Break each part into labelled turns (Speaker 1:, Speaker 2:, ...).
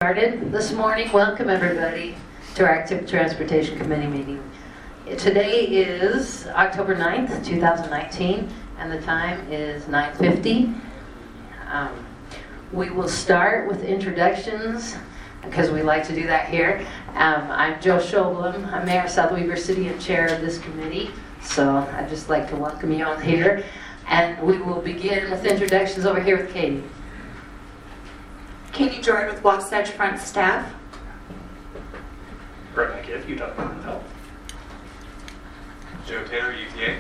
Speaker 1: started this morning. Welcome everybody to our Active Transportation Committee meeting. Today is October 9th, 2019, and the time is 9:50. We will start with introductions because we like to do that here. I'm Joe Schoblum. I'm Mayor of South Weber City and Chair of this committee, so I'd just like to welcome you on here. And we will begin with introductions over here with Katie.
Speaker 2: Katie Jordan with Wasatch Front staff.
Speaker 3: Brett McKiff, Utah Department of Health.
Speaker 4: Joe Taylor, UTA.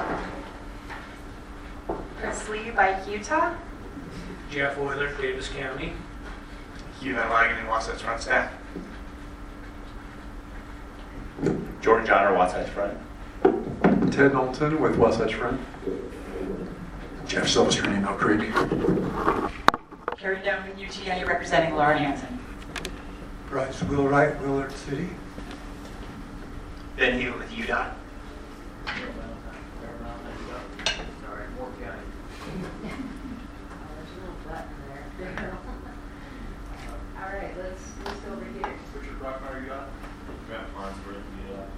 Speaker 2: Chris Lee, Bike Utah.
Speaker 3: Jeff Euler, Davis County.
Speaker 4: Hugh Van Lagen, Wasatch Front staff.
Speaker 5: Jordan Johnner, Wasatch Front.
Speaker 6: Ted Knowlton with Wasatch Front.
Speaker 7: Jeff Silvestrini, Mill Creek.
Speaker 2: Carrie Down with UTA representing Lauren Hansen.
Speaker 8: Bryce Wheelwright, Willard City.
Speaker 4: Ben Heal with UDOT.
Speaker 1: All right, let's go over here.
Speaker 5: Richard Brockmeyer, UDOT. Matt Farnsworth, UDOT.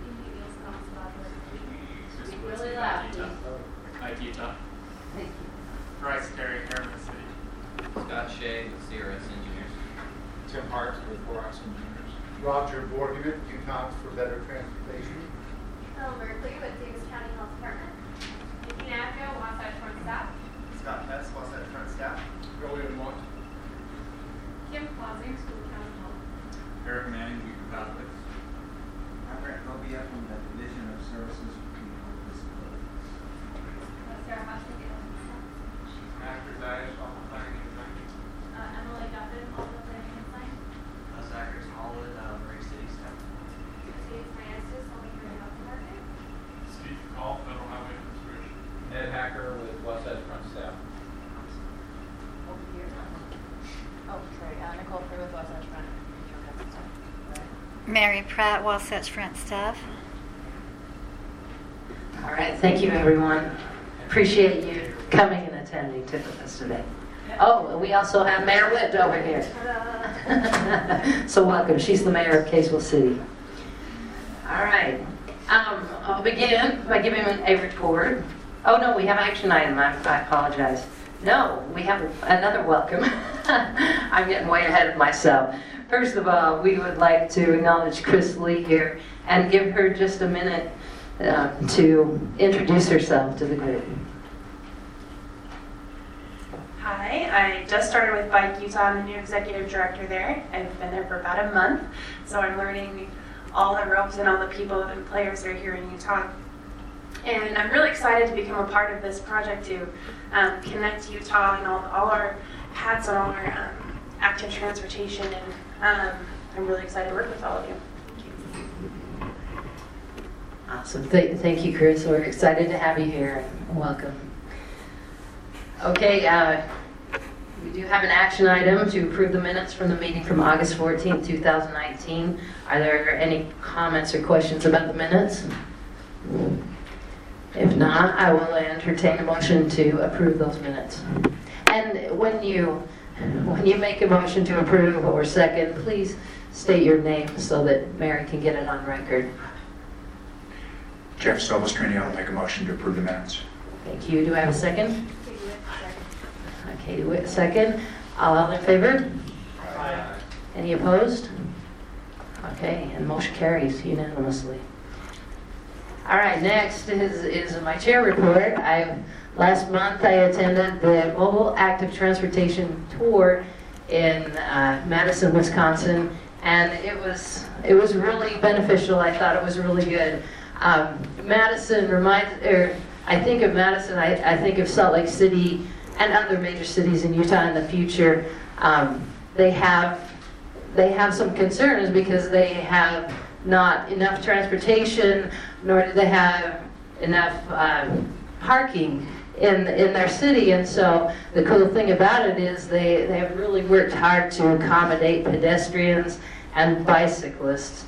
Speaker 1: Speak really loud, please.
Speaker 3: Ike Utah.
Speaker 1: Thank you.
Speaker 3: Bryce Terry, Herman City.
Speaker 9: Scott Shea with CRS Engineers.
Speaker 5: Tim Hart with Borax Engineers.
Speaker 8: Roger Borgman, Utah for Better Transportation.
Speaker 10: Ellen Berkeley with Davis County Health Department. Nikki Navio, Wasatch Front staff.
Speaker 4: Scott Hess, Wasatch Front staff.
Speaker 5: Julian Mont.
Speaker 10: Kim Clausing, School County Health.
Speaker 5: Eric Manning, Beacon Catholics.
Speaker 11: I'm Brett Cobia from the Division of Services for People with Disabilities.
Speaker 10: Sarah Hudson,
Speaker 5: Actors Dias, Alpha Planning and Design.
Speaker 10: Emily Duffin, also planning and design.
Speaker 9: Zachary Smallwood, Murray City staff.
Speaker 10: Mercedes Maestas, Homing County Health Department.
Speaker 5: Steve Call, Federal Highway Administration.
Speaker 9: Ed Hacker with Wasatch Front staff.
Speaker 1: Over here.
Speaker 12: Oh, sorry. Nicole Free with Wasatch Front.
Speaker 13: Mary Pratt, Wasatch Front staff.
Speaker 1: All right, thank you everyone. Appreciate you coming and attending to us today. Oh, we also have Mayor Witt over here. So welcome. She's the mayor of Kaysville City. All right. I'll begin by giving a report. Oh no, we have an action item. I apologize. No, we have another welcome. I'm getting way ahead of myself. First of all, we would like to acknowledge Chris Lee here and give her just a minute to introduce herself to the group.
Speaker 2: Hi, I just started with Bike Utah. I'm the new executive director there. I've been there for about a month, so I'm learning all the ropes and all the people and players that are here in Utah. And I'm really excited to become a part of this project to connect Utah and all our hats on all our active transportation. And I'm really excited to work with all of you.
Speaker 1: Awesome. Thank you, Chris. We're excited to have you here. Welcome. Okay, we do have an action item to approve the minutes from the meeting from August 14th, 2019. Are there any comments or questions about the minutes? If not, I will entertain a motion to approve those minutes. And when you make a motion to approve or second, please state your name so that Mary can get it on record.
Speaker 7: Jeff Silvestrini, I'll make a motion to approve the minutes.
Speaker 1: Thank you. Do I have a second? Katie Witt, second. All in favor?
Speaker 3: Aye.
Speaker 1: Any opposed? Okay, and motion carries unanimously. All right, next is my chair report. Last month I attended the Mobile Active Transportation Tour in Madison, Wisconsin, and it was really beneficial. I thought it was really good. Madison I think of Madison, I think of Salt Lake City and other major cities in Utah in the future. They have some concerns because they have not enough transportation, nor do they have enough parking in their city. And so the cool thing about it is they have really worked hard to accommodate pedestrians and bicyclists.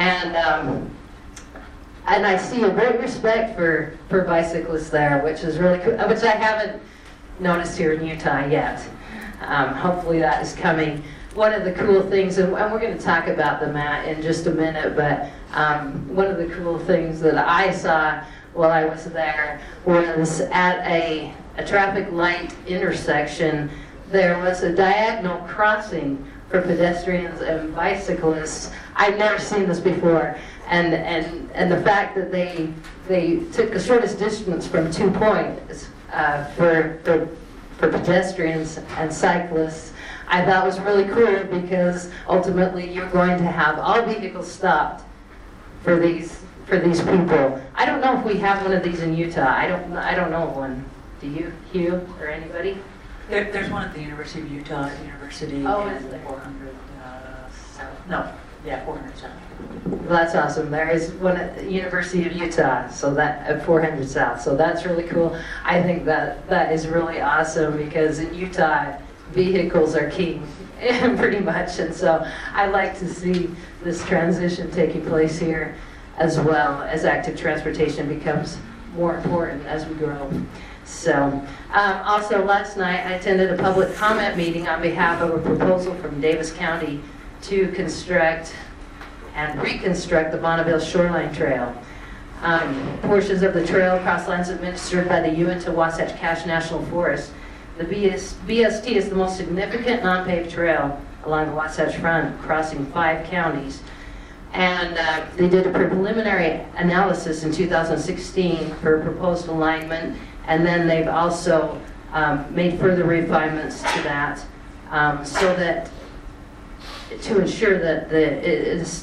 Speaker 1: And I see a great respect for bicyclists there, which is really cool, which I haven't noticed here in Utah yet. Hopefully that is coming. one of the cool things, and we're going to talk about the mat in just a minute, but one of the cool things that I saw while I was there was at a traffic light intersection, there was a diagonal crossing for pedestrians and bicyclists. I'd never seen this before, and the fact that they took the shortest distance from 2 points for pedestrians and cyclists, I thought was really cool, because ultimately you're going to have all vehicles stopped for these people. I don't know if we have one of these in Utah. I don't know of one. Do you, Hugh, or anybody?
Speaker 14: There's one at the University of Utah University.
Speaker 1: Oh, is there?
Speaker 14: 400 South. No, yeah, 400 South.
Speaker 1: Well, that's awesome. There is one at the University of Utah, so that at 400 South. So that's really cool. I think that is really awesome, because in Utah, vehicles are king, pretty much. And so I like to see this transition taking place here, as well as active transportation becomes more important as we grow. So, also last night I attended a public comment meeting on behalf of a proposal from Davis County to construct and reconstruct the Bonneville Shoreline Trail. Portions of the trail cross lands administered by the Uinta Wasatch Cache National Forest. The BST is the most significant non-paved trail along the Wasatch Front, crossing 5 counties. And they did a preliminary analysis in 2016 for proposed alignment, and then they've also made further refinements to that, so that to ensure that the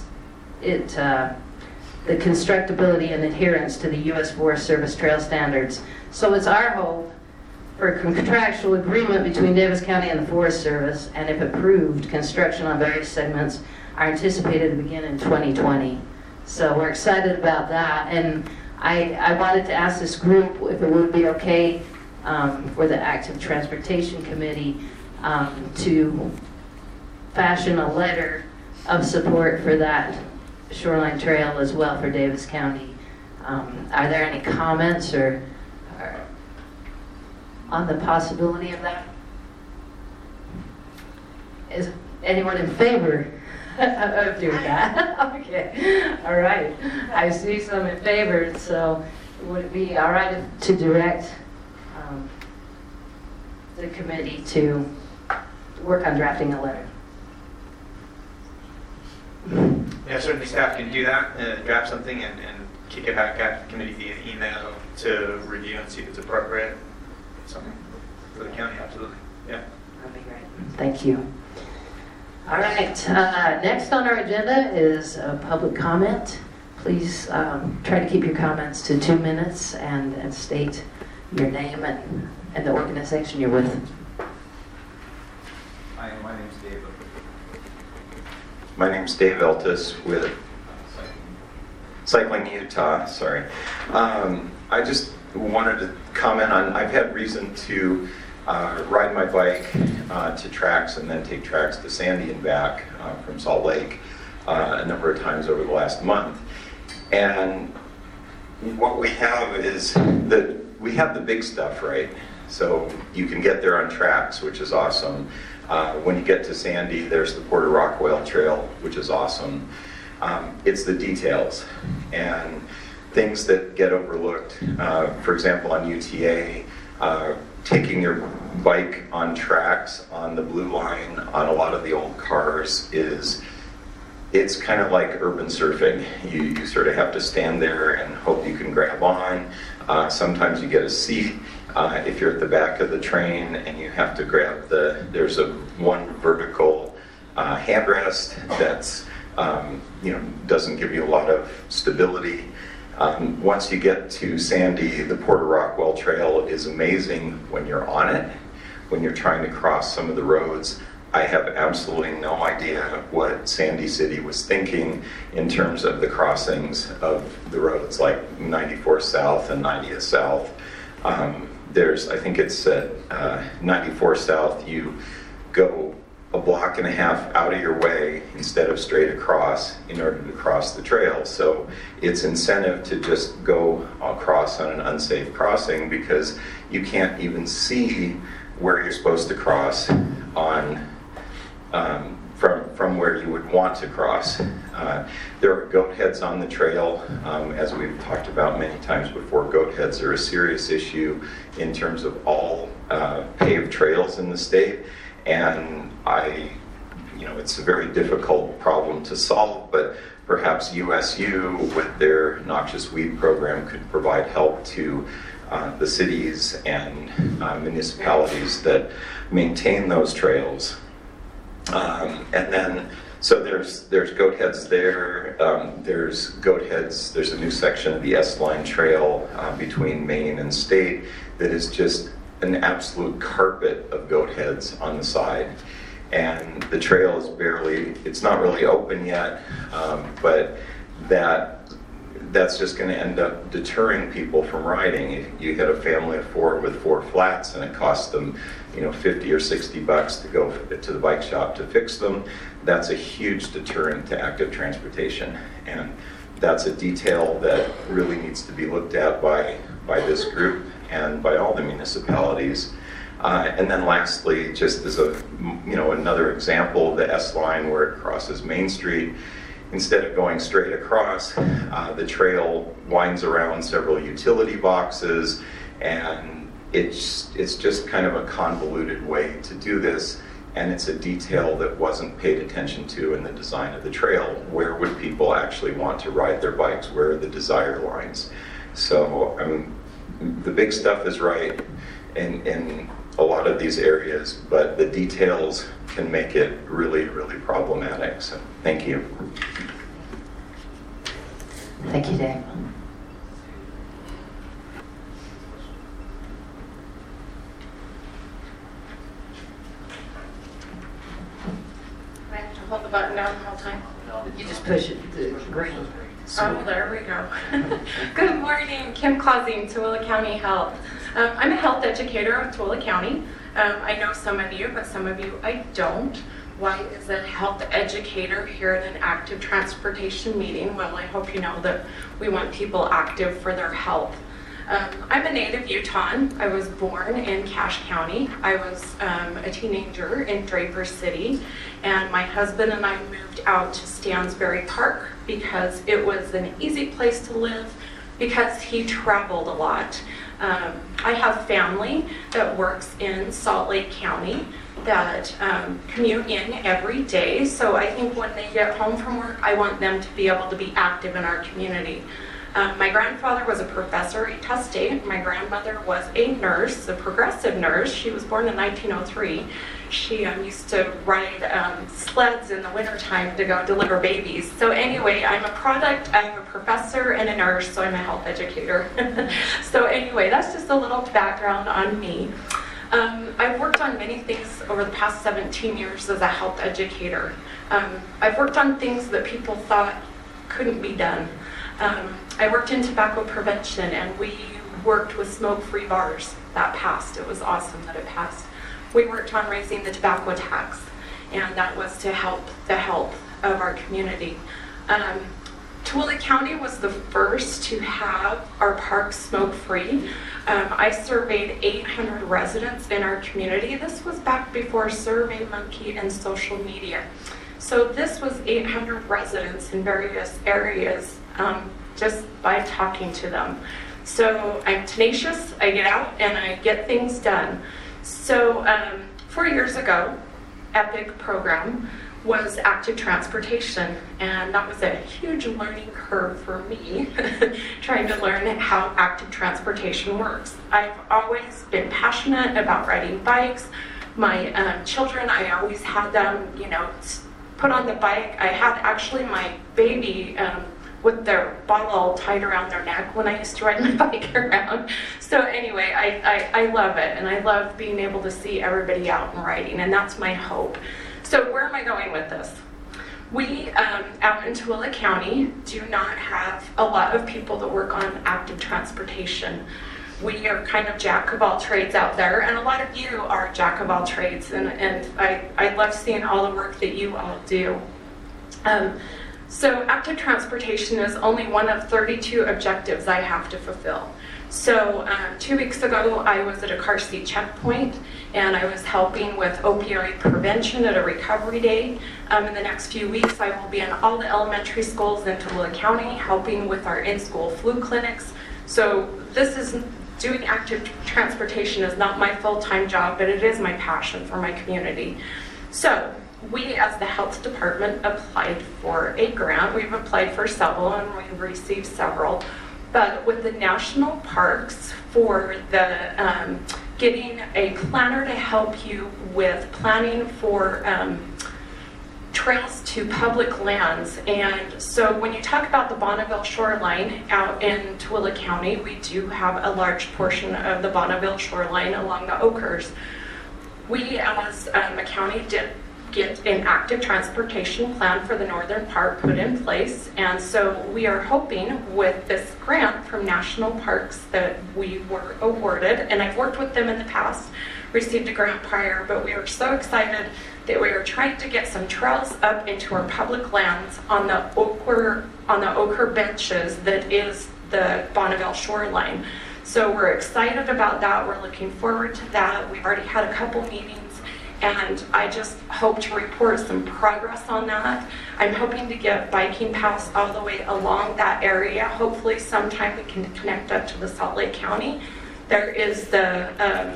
Speaker 1: constructability and adherence to the U.S. Forest Service trail standards. So it's our hope for a contractual agreement between Davis County and the Forest Service, and if approved, construction on various segments are anticipated to begin in 2020. So we're excited about that, and I wanted to ask this group if it would be okay for the Active Transportation Committee to fashion a letter of support for that shoreline trail as well for Davis County. Are there any comments or on the possibility of that? Is anyone in favor of doing that? Okay, all right. I see some in favor, so would it be all right to direct the committee to work on drafting a letter?
Speaker 4: Yeah, certainly staff can do that, draft something and kick it back at the committee via email to review and see if it's appropriate. Something for the county, absolutely. Yeah.
Speaker 1: That'd be great. Thank you. All right, next on our agenda is public comment. Please try to keep your comments to 2 minutes and state your name and the organization you're with.
Speaker 11: Hi, my name's Dave.
Speaker 15: My name's Dave Eltis with Cycling Utah, sorry. I just wanted to comment on, I've had reason to ride my bike to tracks and then take tracks to Sandy and back from Salt Lake a number of times over the last month. And what we have is that we have the big stuff, right? So you can get there on tracks, which is awesome. When you get to Sandy, there's the Porter Rock Whale Trail, which is awesome. It's the details and things that get overlooked. For example, on UTA, taking your bike on tracks on the Blue Line on a lot of the old cars it's kind of like urban surfing. You sort of have to stand there and hope you can grab on. Sometimes you get a seat if you're at the back of the train and you have to grab there's one vertical handrest that's doesn't give you a lot of stability. Once you get to Sandy, the Porter Rock Whale Trail is amazing when you're on it. When you're trying to cross some of the roads, I have absolutely no idea what Sandy City was thinking in terms of the crossings of the roads like 94 South and 90th South. I think it's at 94 South, you go a block and a half out of your way instead of straight across in order to cross the trail. So it's incentive to just go across on an unsafe crossing because you can't even see where you're supposed to cross on from where you would want to cross. There are goat heads on the trail. As we've talked about many times before, goat heads are a serious issue in terms of all paved trails in the state. And it's a very difficult problem to solve, but perhaps USU, with their noxious weed program, could provide help to the cities and municipalities that maintain those trails. And then, so there's goat heads there. There's goat heads. There's a new section of the S-Line Trail between Maine and State that is just an absolute carpet of goat heads on the side. And the trail is it's not really open yet, but that's just going to end up deterring people from riding. If you get a family of four with 4 flats and it costs them, $50 or $60 to go to the bike shop to fix them, that's a huge deterrent to active transportation. And that's a detail that really needs to be looked at by this group and by all the municipalities. And then lastly, just as another example, the S-Line where it crosses Main Street, instead of going straight across, the trail winds around several utility boxes, and it's just kind of a convoluted way to do this, and it's a detail that wasn't paid attention to in the design of the trail. Where would people actually want to ride their bikes? Where are the desire lines? So, the big stuff is right in a lot of these areas, but the details can make it really, really problematic. So, thank you.
Speaker 1: Thank you, Dave.
Speaker 16: I have to hold the button down the whole time.
Speaker 1: You just push it, the green.
Speaker 16: Oh, there we go. Good morning, Kim Clausine, Tooele County Health. I'm a health educator of Tooele County. I know some of you, but some of you I don't. Why is a health educator here at an active transportation meeting? Well, I hope you know that we want people active for their health. I'm a native Utahn. I was born in Cache County. I was a teenager in Draper City, and my husband and I moved out to Stansbury Park because it was an easy place to live because he traveled a lot. I have family that works in Salt Lake County that commute in every day, so I think when they get home from work, I want them to be able to be active in our community. My grandfather was a professor at Utah State. My grandmother was a nurse, a progressive nurse. She was born in 1903. She used to ride sleds in the wintertime to go deliver babies. So anyway, I'm a professor and a nurse, so I'm a health educator. So anyway, that's just a little background on me. I've worked on many things over the past 17 years as a health educator. I've worked on things that people thought couldn't be done. I worked in tobacco prevention, and we worked with smoke-free bars. That passed. It was awesome that it passed. We worked on raising the tobacco tax, and that was to help the health of our community. Tooele County was the first to have our parks smoke-free. I surveyed 800 residents in our community. This was back before SurveyMonkey and social media. So this was 800 residents in various areas just by talking to them. So I'm tenacious, I get out and I get things done. So 4 years ago, EPIC program was active transportation, and that was a huge learning curve for me, trying to learn how active transportation works. I've always been passionate about riding bikes. My children, I always had them, put on the bike. I had actually my baby with their bottle tied around their neck when I used to ride my bike around. So anyway, I love it, and I love being able to see everybody out and riding, and that's my hope. So where am I going with this? We, out in Tooele County, do not have a lot of people that work on active transportation. We are kind of jack of all trades out there, and a lot of you are jack of all trades, and I love seeing all the work that you all do. So active transportation is only one of 32 objectives I have to fulfill. So 2 weeks ago, I was at a car seat checkpoint, and I was helping with opioid prevention at a recovery day. In the next few weeks, I will be in all the elementary schools in Tooele County, helping with our in-school flu clinics. So doing active transportation is not my full-time job, but it is my passion for my community. So we, as the health department, applied for a grant. We've applied for several, and we've received several. But with the national parks, for the getting a planner to help you with planning for trails to public lands. And so when you talk about the Bonneville shoreline out in Tooele County, we do have a large portion of the Bonneville shoreline along the Oakers. We, as a county, did get an active transportation plan for the northern part put in place, and so we are hoping with this grant from National Parks that we were awarded, and I've worked with them in the past, received a grant prior, but we are so excited that we are trying to get some trails up into our public lands on the Oquirrh benches that is the Bonneville shoreline. So we're excited about that. We're looking forward to that. We've already had a couple meetings, and I just hope to report some progress on that. I'm hoping to get biking paths all the way along that area. Hopefully sometime we can connect up to the Salt Lake County. There is the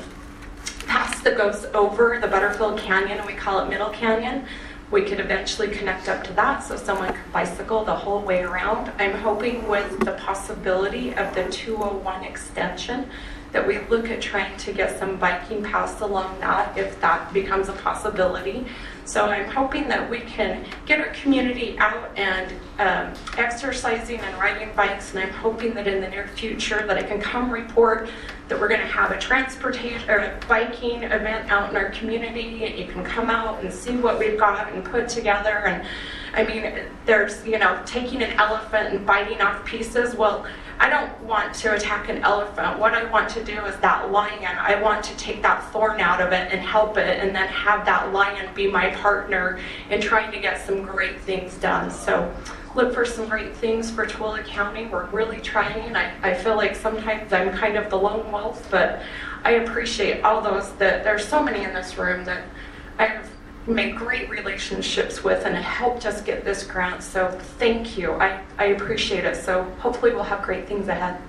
Speaker 16: pass that goes over the Butterfield Canyon, and we call it Middle Canyon. We could eventually connect up to that so someone could bicycle the whole way around. I'm hoping with the possibility of the 201 extension that we look at trying to get some biking paths along that if that becomes a possibility. So I'm hoping that we can get our community out and exercising and riding bikes, and I'm hoping that in the near future that I can come report that we're going to have a transportation or a biking event out in our community, and you can come out and see what we've got and put together. And I mean, there's, taking an elephant and biting off pieces. Well, I don't want to attack an elephant. What I want to do is that lion, I want to take that thorn out of it and help it, and then have that lion be my partner in trying to get some great things done. So look for some great things for Tooele County. We're really trying. I feel like sometimes I'm kind of the lone wolf, but I appreciate all those there's so many in this room that I've made great relationships with and helped us get this grant. So thank you. I appreciate it. So hopefully we'll have great things ahead.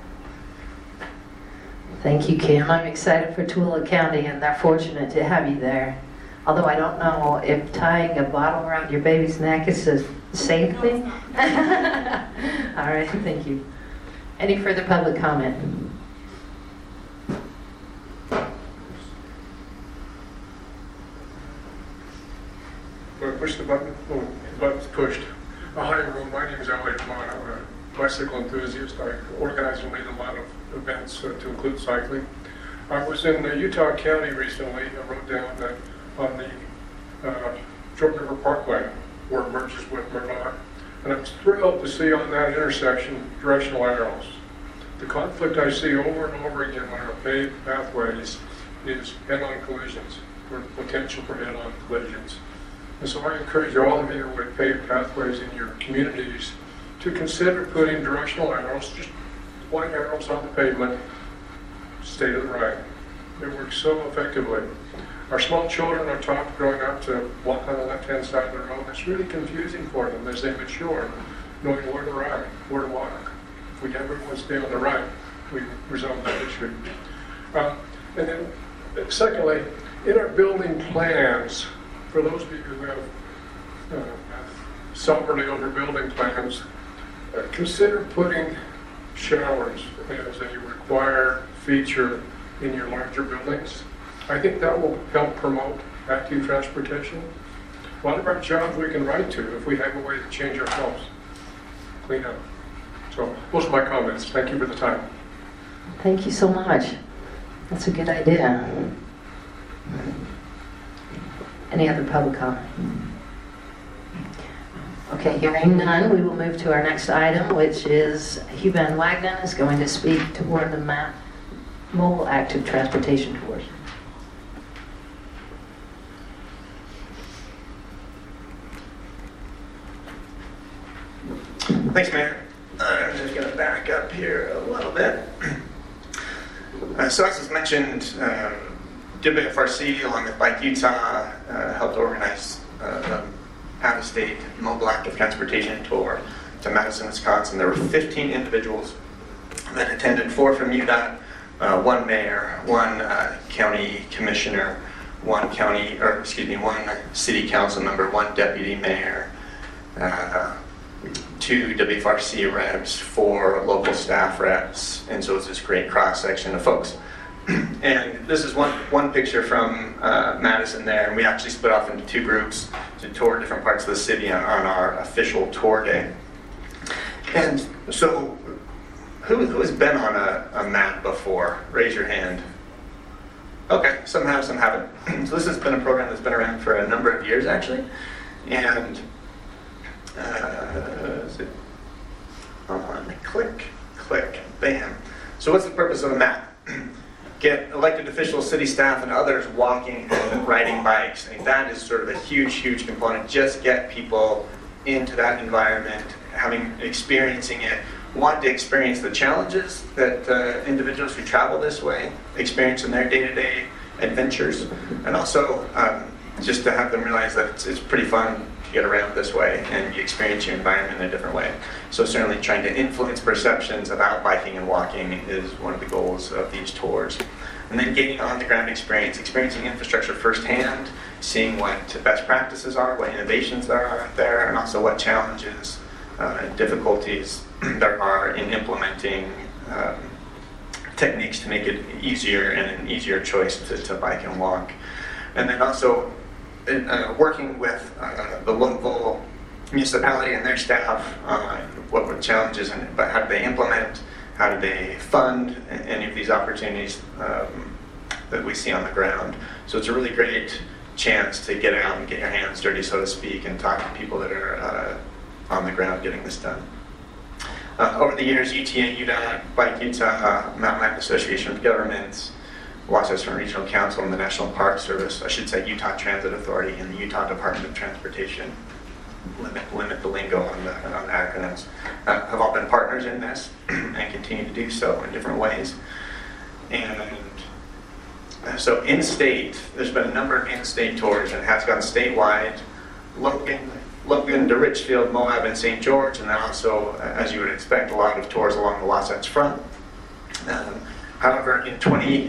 Speaker 1: Thank you, Kim. I'm excited for Tooele County, and they're fortunate to have you there. Although I don't know if tying a bottle around your baby's neck is a safe thing. All right, thank you. Any further public comment?
Speaker 17: Push the button. Oh, the button's pushed. Hi everyone, my name is Elliot Vaughn. I'm a bicycle enthusiast. I organize and lead a lot of events to include cycling. I was in Utah County recently. I rode down on the Short River Parkway where it merges with Murdoch. And I'm thrilled to see on that intersection directional arrows. The conflict I see over and over again on our paved pathways is head-on collisions, or potential for head-on collisions. And so I encourage all of you with paved pathways in your communities to consider putting directional arrows, just white arrows on the pavement, stay to the right. It works so effectively. Our small children are taught growing up to walk on the left-hand side of the road. It's really confusing for them as they mature, knowing where to ride, where to walk. If we have everyone stay on the right, we resolve that issue. And then, secondly, in our building plans, for those of you who have somberly over building plans, consider putting showers as a required feature in your larger buildings. I think that will help promote active transportation. A lot of our jobs we can write to if we have a way to change our homes, clean up. So those are my comments. Thank you for the time.
Speaker 1: Thank you so much. That's a good idea. Any other public comment? Okay, hearing none, we will move to our next item, which is Hugh Van Wagenen is going to speak toward the mobile active transportation tours.
Speaker 4: Thanks, Mayor. I'm just going to back up here a little bit. So as was mentioned, WFRC, along with Bike Utah, helped organize out-of-state mobile active transportation tour to Madison, Wisconsin. There were 15 individuals that attended, 4 from UDOT, 1 mayor, 1 county commissioner, 1 city council member, 1 deputy mayor, 2 WFRC reps, 4 local staff reps, and so it's this great cross-section of folks. And this is one picture from Madison there, and we actually split off into 2 groups to tour different parts of the city on our official tour day. And so, who has been on a map before? Raise your hand. Okay, some have, some haven't. So this has been a program that's been around for a number of years, actually. And click, bam. So what's the purpose of a map? Get elected officials, city staff, and others walking and riding bikes. And that is sort of a huge component. Just get people into that environment, experiencing it, want to experience the challenges that individuals who travel this way experience in their day-to-day adventures, and also just to have them realize that it's pretty fun to get around this way and you experience your environment in a different way. So certainly trying to influence perceptions about biking and walking is one of the goals of these tours. And then gaining on-the-ground experience, experiencing infrastructure firsthand, seeing what best practices are, what innovations there are there, and also what challenges and difficulties there are in implementing techniques to make it easier and an easier choice to bike and walk. And then also working with the local municipality and their staff, what were the challenges, but how do they implement, how do they fund any of these opportunities that we see on the ground. So it's a really great chance to get out and get your hands dirty, so to speak, and talk to people that are on the ground getting this done. Over the years, UTA, UDOT, Bike Utah, Mountain Bike Association of Governments, Wasatch Front Regional Council, and the National Park Service, I should say Utah Transit Authority, and the Utah Department of Transportation, limit the lingo on the acronyms, have all been partners in this and continue to do so in different ways. And so in-state, there's been a number of in-state tours, and it has gone statewide, Logan to Richfield, Moab, and St. George, and then also, as you would expect, a lot of tours along the Wasatch Front. However, in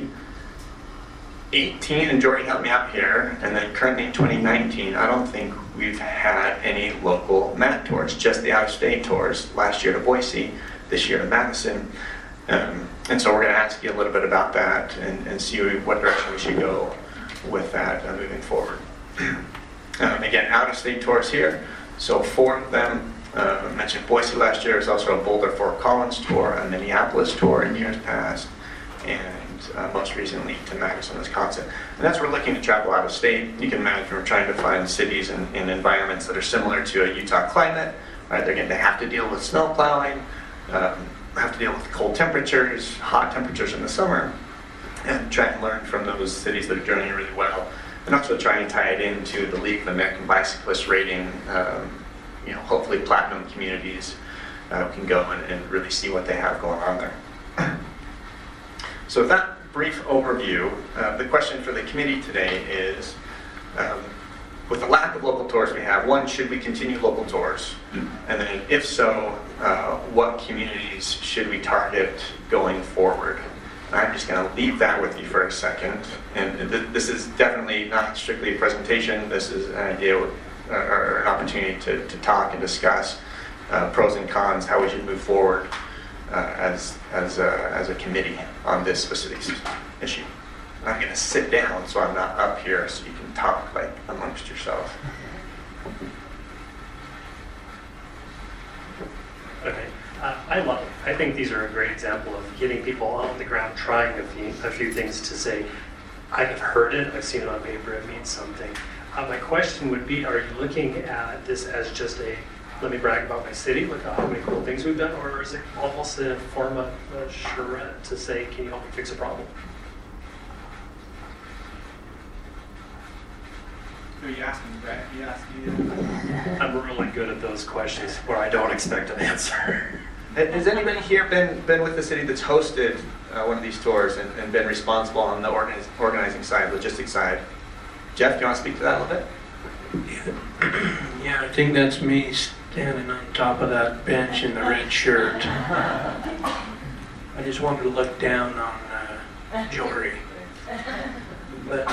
Speaker 4: 2018, and Jordy helped me out here, and then currently in 2019, I don't think we've had any local MAT tours, just the out-of-state tours. Last year to Boise, this year to Madison. And so we're going to ask you a little bit about that and see what direction we should go with that moving forward. Again, out-of-state tours here. So 4 of them, I mentioned Boise last year. There's also a Boulder Fort Collins tour, a Minneapolis tour in years past, and most recently to Madison, Wisconsin. And that's where we're looking to travel out of state. You can imagine we're trying to find cities and environments that are similar to a Utah climate. Right? They're going to have to deal with snow plowing, have to deal with cold temperatures, hot temperatures in the summer, and try and learn from those cities that are doing it really well. And also try and tie it into the League of American Bicyclists rating. Hopefully platinum communities can go and really see what they have going on there. So with that brief overview, the question for the committee today is, with the lack of local tours we have, 1, should we continue local tours? And then if so, what communities should we target going forward? I'm just going to leave that with you for a second. And this is definitely not strictly a presentation. This is an idea or an opportunity to talk and discuss pros and cons, how we should move forward as a committee on this specific issue. I'm going to sit down so I'm not up here so you can talk like amongst yourselves.
Speaker 18: Okay. I think these are a great example of getting people on the ground trying a few things to say, I have heard it, I've seen it on paper, it means something. My question would be, are you looking at this as just let me brag about my city, look at how many cool things we've done, or is it almost a form of charrette to say, can you help me fix a problem?
Speaker 11: Are
Speaker 5: you asking, Brett? He asked you.
Speaker 18: I'm really good at those questions where I don't expect an answer.
Speaker 4: Has anybody here been with the city that's hosted one of these tours and been responsible on the organizing side, logistics side? Jeff, do you want to speak to that a little bit?
Speaker 19: Yeah, I think that's me standing on top of that bench in the red shirt. I just wanted to look down on Jory. But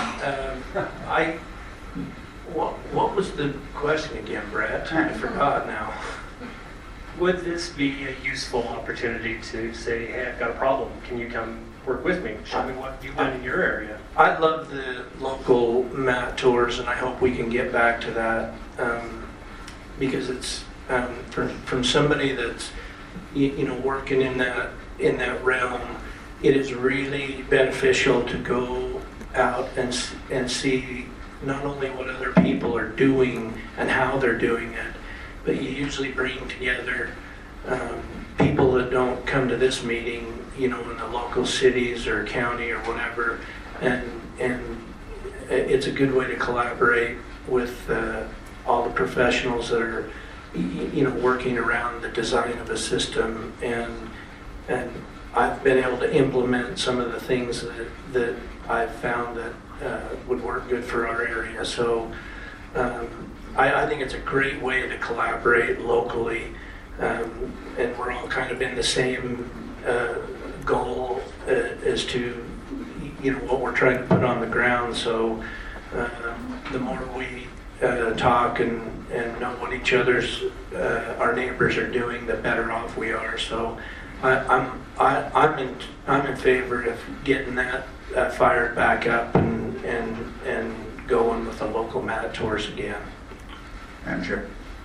Speaker 19: what was the question again, Brett? I forgot now.
Speaker 18: Would this be a useful opportunity to say, hey, I've got a problem, can you come work with me? Show me what you've done in your area.
Speaker 19: I love the local mat tours, and I hope we can get back to that because it's from somebody that's working in that realm. It is really beneficial to go out and see not only what other people are doing and how they're doing it, but you usually bring together people that don't come to this meeting, in the local cities or county or whatever, and it's a good way to collaborate with all the professionals that are, working around the design of a system, and I've been able to implement some of the things that I've found that would work good for our area. So I think it's a great way to collaborate locally, and we're all kind of in the same goal as to what we're trying to put on the ground. So the more we talk and know what each other's our neighbors are doing, the better off we are. So I'm in favor of getting that fired back up and going with the local mat tours again.
Speaker 7: Madam Chair.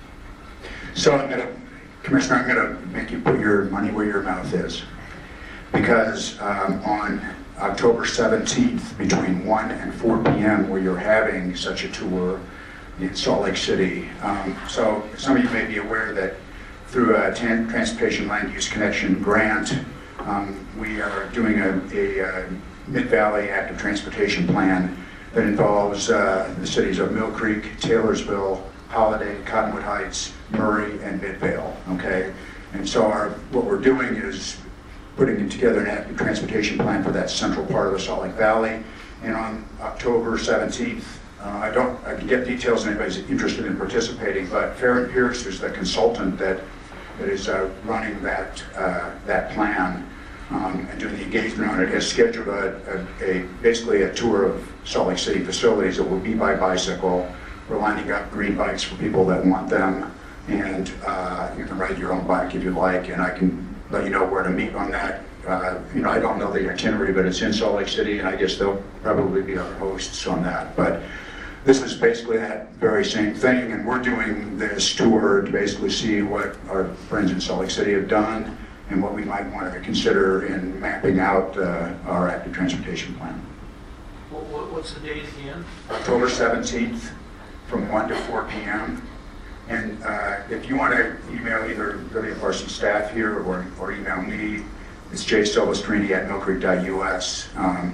Speaker 7: So Commissioner, I'm going to make you put your money where your mouth is, because on October 17th between 1 and 4 p.m. where you're having such a tour in Salt Lake City. So some of you may be aware that through a Transportation Land Use Connection grant, we are doing a Mid-Valley Active Transportation Plan that involves the cities of Mill Creek, Taylorsville, Holiday, Cottonwood Heights, Murray, and Midvale, okay? And so what we're doing is putting together an active transportation plan for that central part of the Salt Lake Valley. And on October 17th, I can get details if anybody's interested in participating, but Farron Pierce, who's the consultant that is running that plan and doing the engagement on it, has scheduled basically a tour of Salt Lake City facilities that will be by bicycle. We're lining up green bikes for people that want them, and you can ride your own bike if you like, and I can let you know where to meet on that. I don't know the itinerary, but it's in Salt Lake City, and I guess they'll probably be our hosts on that. But this is basically that very same thing, and we're doing this tour to basically see what our friends in Salt Lake City have done and what we might want to consider in mapping out our active transportation plan.
Speaker 19: What's the date again?
Speaker 7: October 17th from 1 to 4 p.m. And if you want to email either Vivian Parsons' staff here or email me, it's jsilvestrini@millcreek.us.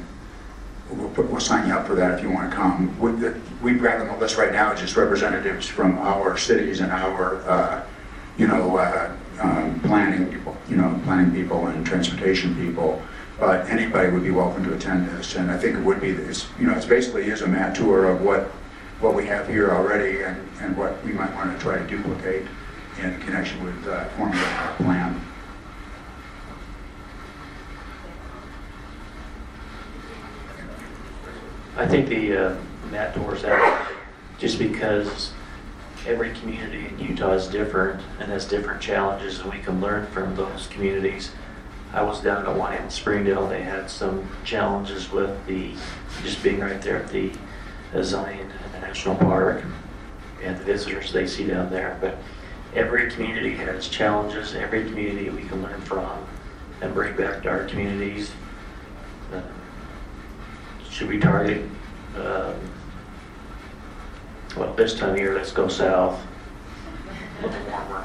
Speaker 7: We'll sign you up for that if you want to come. We've got on the list right now just representatives from our cities and our, planning people and transportation people. But anybody would be welcome to attend this, and I think it would be this. It's basically is a mat tour of what we have here already and what we might want to try to duplicate in connection with formulating our plan.
Speaker 20: I think the mat tours out just because every community in Utah is different and has different challenges, and we can learn from those communities. I was down at one in Springdale. They had some challenges with just being right there at the Zion National Park and the visitors they see down there. But every community has challenges. Every community we can learn from and bring back to our communities. Should we target? Well, this time of year, let's go south. A little warmer.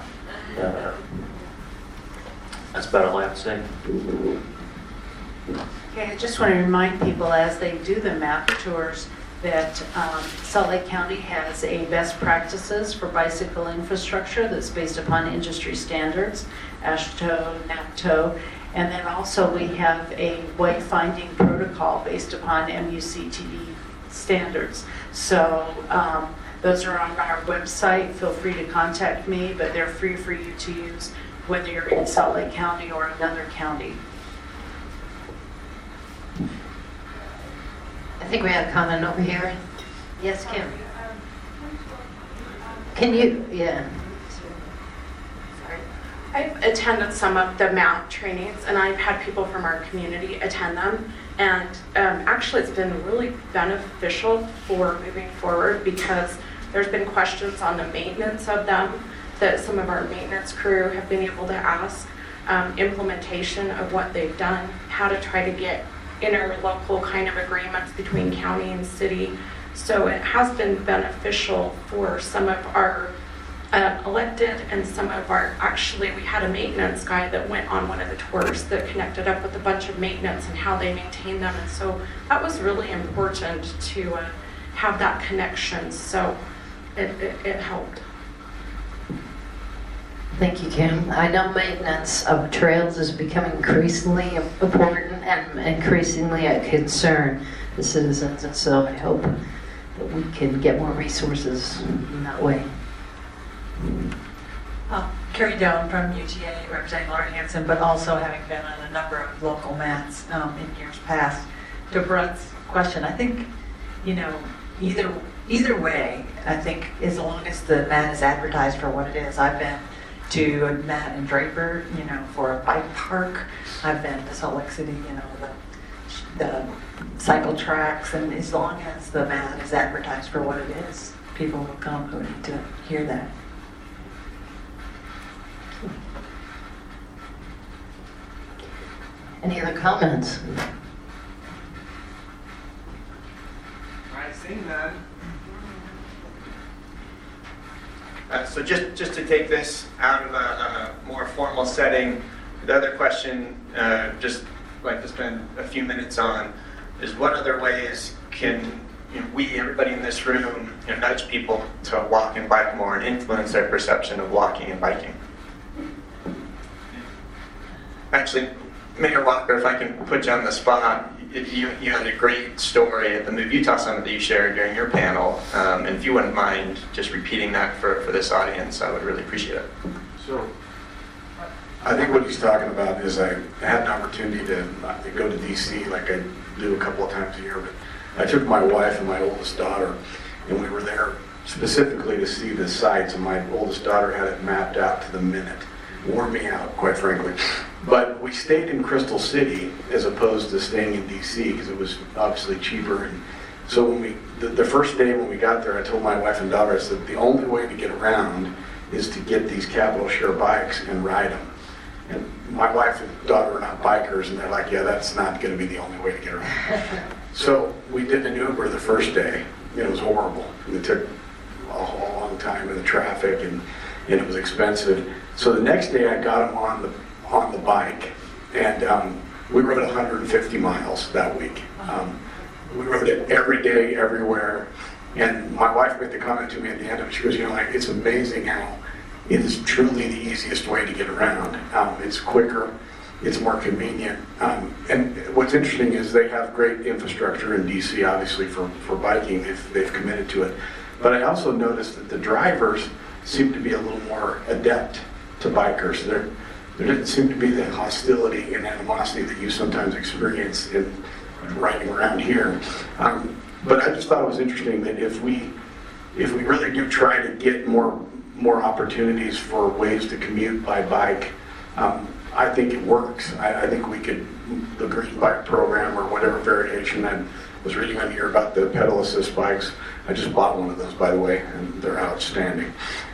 Speaker 20: That's about all I have to say.
Speaker 14: Okay, I just want to remind people as they do the map tours that Salt Lake County has a best practices for bicycle infrastructure that's based upon industry standards, AASHTO, NAPTO, and then also we have a wayfinding protocol based upon MUCTD standards. So those are on our website. Feel free to contact me, but they're free for you to use whether you're in Salt Lake County or another county.
Speaker 1: I think we have a comment over here. Yes, Kim. Can you, yeah.
Speaker 16: I've attended some of the MAT trainings, and I've had people from our community attend them. And actually, it's been really beneficial for moving forward because there's been questions on the maintenance of them that some of our maintenance crew have been able to ask, implementation of what they've done, how to try to get interlocal kind of agreements between county and city. So it has been beneficial for some of our elected and some of our, actually we had a maintenance guy that went on one of the tours that connected up with a bunch of maintenance and how they maintain them. And so that was really important to have that connection. So it helped.
Speaker 1: Thank you, Kim. I know maintenance of trails is becoming increasingly important and increasingly a concern to citizens, and so I hope that we can get more resources in that way.
Speaker 14: Carrie Doan from UTA, representing Laura Hanson, but also having been on a number of local mats in years past. To Brett's question, I think, either way, I think as long as the mat is advertised for what it is. I've been to a mat in Draper, for a bike park. I've been to Salt Lake City, the cycle tracks, and as long as the mat is advertised for what it is, people will come who need to hear that.
Speaker 1: Any other comments?
Speaker 11: I see none.
Speaker 4: So just to take this out of a more formal setting, the other question, just like to spend a few minutes on, is what other ways can we, everybody in this room, nudge people to walk and bike more and influence their perception of walking and biking? Actually, Mayor Walker, if I can put you on the spot, you had a great story at the Move Utah Summit that you shared during your panel, and if you wouldn't mind just repeating that for this audience, I would really appreciate it.
Speaker 21: So, I think what he's talking about is I had an opportunity to go to DC like I do a couple of times a year, but I took my wife and my oldest daughter, and we were there specifically to see the sites, and my oldest daughter had it mapped out to the minute. Wore me out, quite frankly. But we stayed in Crystal City as opposed to staying in DC because it was obviously cheaper. And so when the first day when we got there, I told my wife and daughter, I said, the only way to get around is to get these Capital Share bikes and ride them. And my wife and daughter are not bikers, and they're like, yeah, that's not going to be the only way to get around. So we did an Uber the first day. It was horrible. It took a whole long time in the traffic, and it was expensive. So the next day I got them on the bike, and we rode 150 miles that week. We rode it every day, everywhere. And my wife made the comment to me at the end of it. She goes, it's amazing how it is truly the easiest way to get around. It's quicker, it's more convenient. And what's interesting is they have great infrastructure in DC, obviously, for biking if they've committed to it. But I also noticed that the drivers seem to be a little more adept to bikers. There didn't seem to be the hostility and animosity that you sometimes experience in riding around here. But I just thought it was interesting that if we really do try to get more opportunities for ways to commute by bike, I think it works. I think we could, the Green Bike program or whatever variation, I was reading on here about the pedal assist bikes. I just bought one of those, by the way, and they're outstanding.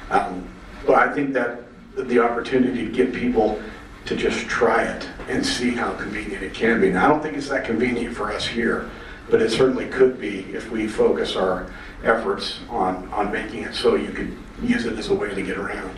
Speaker 21: But I think that the opportunity to get people to just try it and see how convenient it can be. Now, I don't think it's that convenient for us here, but it certainly could be if we focus our efforts on making it so you could use it as a way to get around.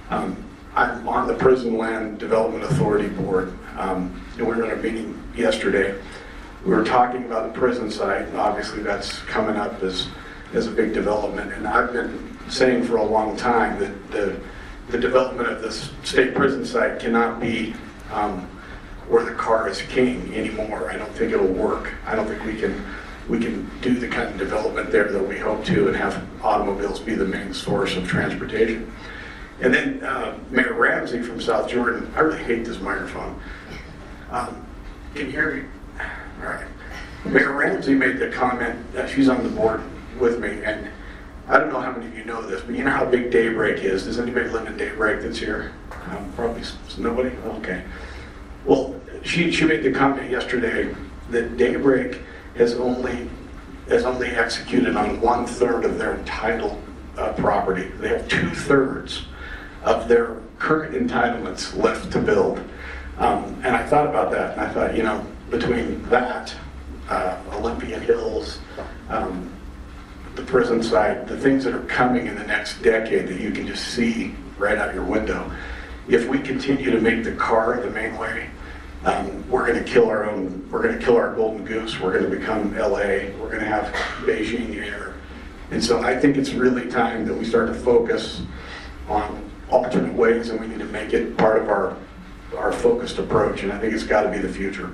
Speaker 21: I'm on the Prison Land Development Authority board, and we were in a meeting yesterday We were talking about the prison site, and obviously that's coming up as a big development. And I've been saying for a long time that the development of this state prison site cannot be where the car is king anymore. I don't think it'll work. I don't think we can do the kind of development there that we hope to and have automobiles be the main source of transportation. And then Mayor Ramsey from South Jordan, I really hate this microphone. Can you hear me? All right. Mayor Ramsey made the comment, she's on the board with me, and I don't know how many of you know this, but you know how big Daybreak is. Does anybody live in Daybreak that's here? Probably nobody? Okay. Well, she made the comment yesterday that Daybreak has only executed on 1/3 of their entitled property. They have 2/3 of their current entitlements left to build. And I thought about that, and I thought, you know, between that, Olympian Hills, the prison site, the things that are coming in the next decade that you can just see right out your window. If we continue to make the car the main way, we're going to kill our golden goose. We're going to become LA. We're going to have Beijing air. And so I think it's really time that we start to focus on alternate ways, and we need to make it part of our focused approach. And I think it's got to be the future.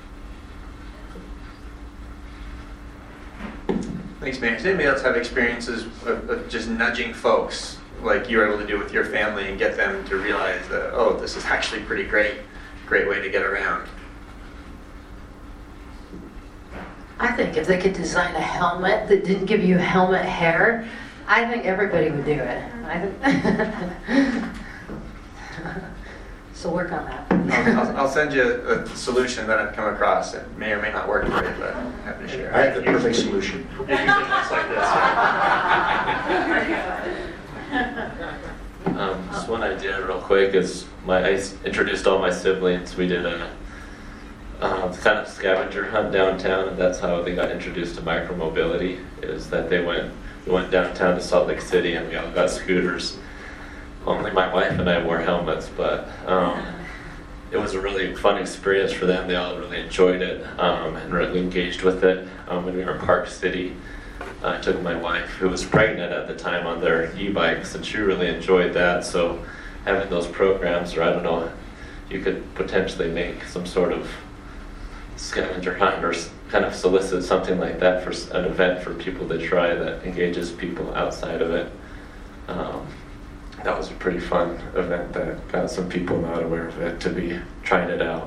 Speaker 4: Thanks, man. Does anybody else have experiences of just nudging folks like you were able to do with your family and get them to realize that, oh, this is actually pretty great way to get around?
Speaker 1: I think if they could design a helmet that didn't give you helmet hair, I think everybody would do it. So work on that.
Speaker 4: I'll send you a solution that I've come across. It may or may not work for you, but I'm happy to share.
Speaker 21: I have the perfect solution.
Speaker 18: It usually looks like this.
Speaker 6: Just one idea real quick is I introduced all my siblings. We did a kind of scavenger hunt downtown, and that's how they got introduced to micromobility, is that we went downtown to Salt Lake City and we all got scooters. Only my wife and I wore helmets, but it was a really fun experience for them. They all really enjoyed it and really engaged with it. When we were in Park City, I took my wife, who was pregnant at the time, on their e-bikes, and she really enjoyed that. So having those programs, or I don't know, you could potentially make some sort of scavenger hunt or kind of solicit something like that for an event for people to try that engages people outside of it. That was a pretty fun event that got some people not aware of it to be trying it out.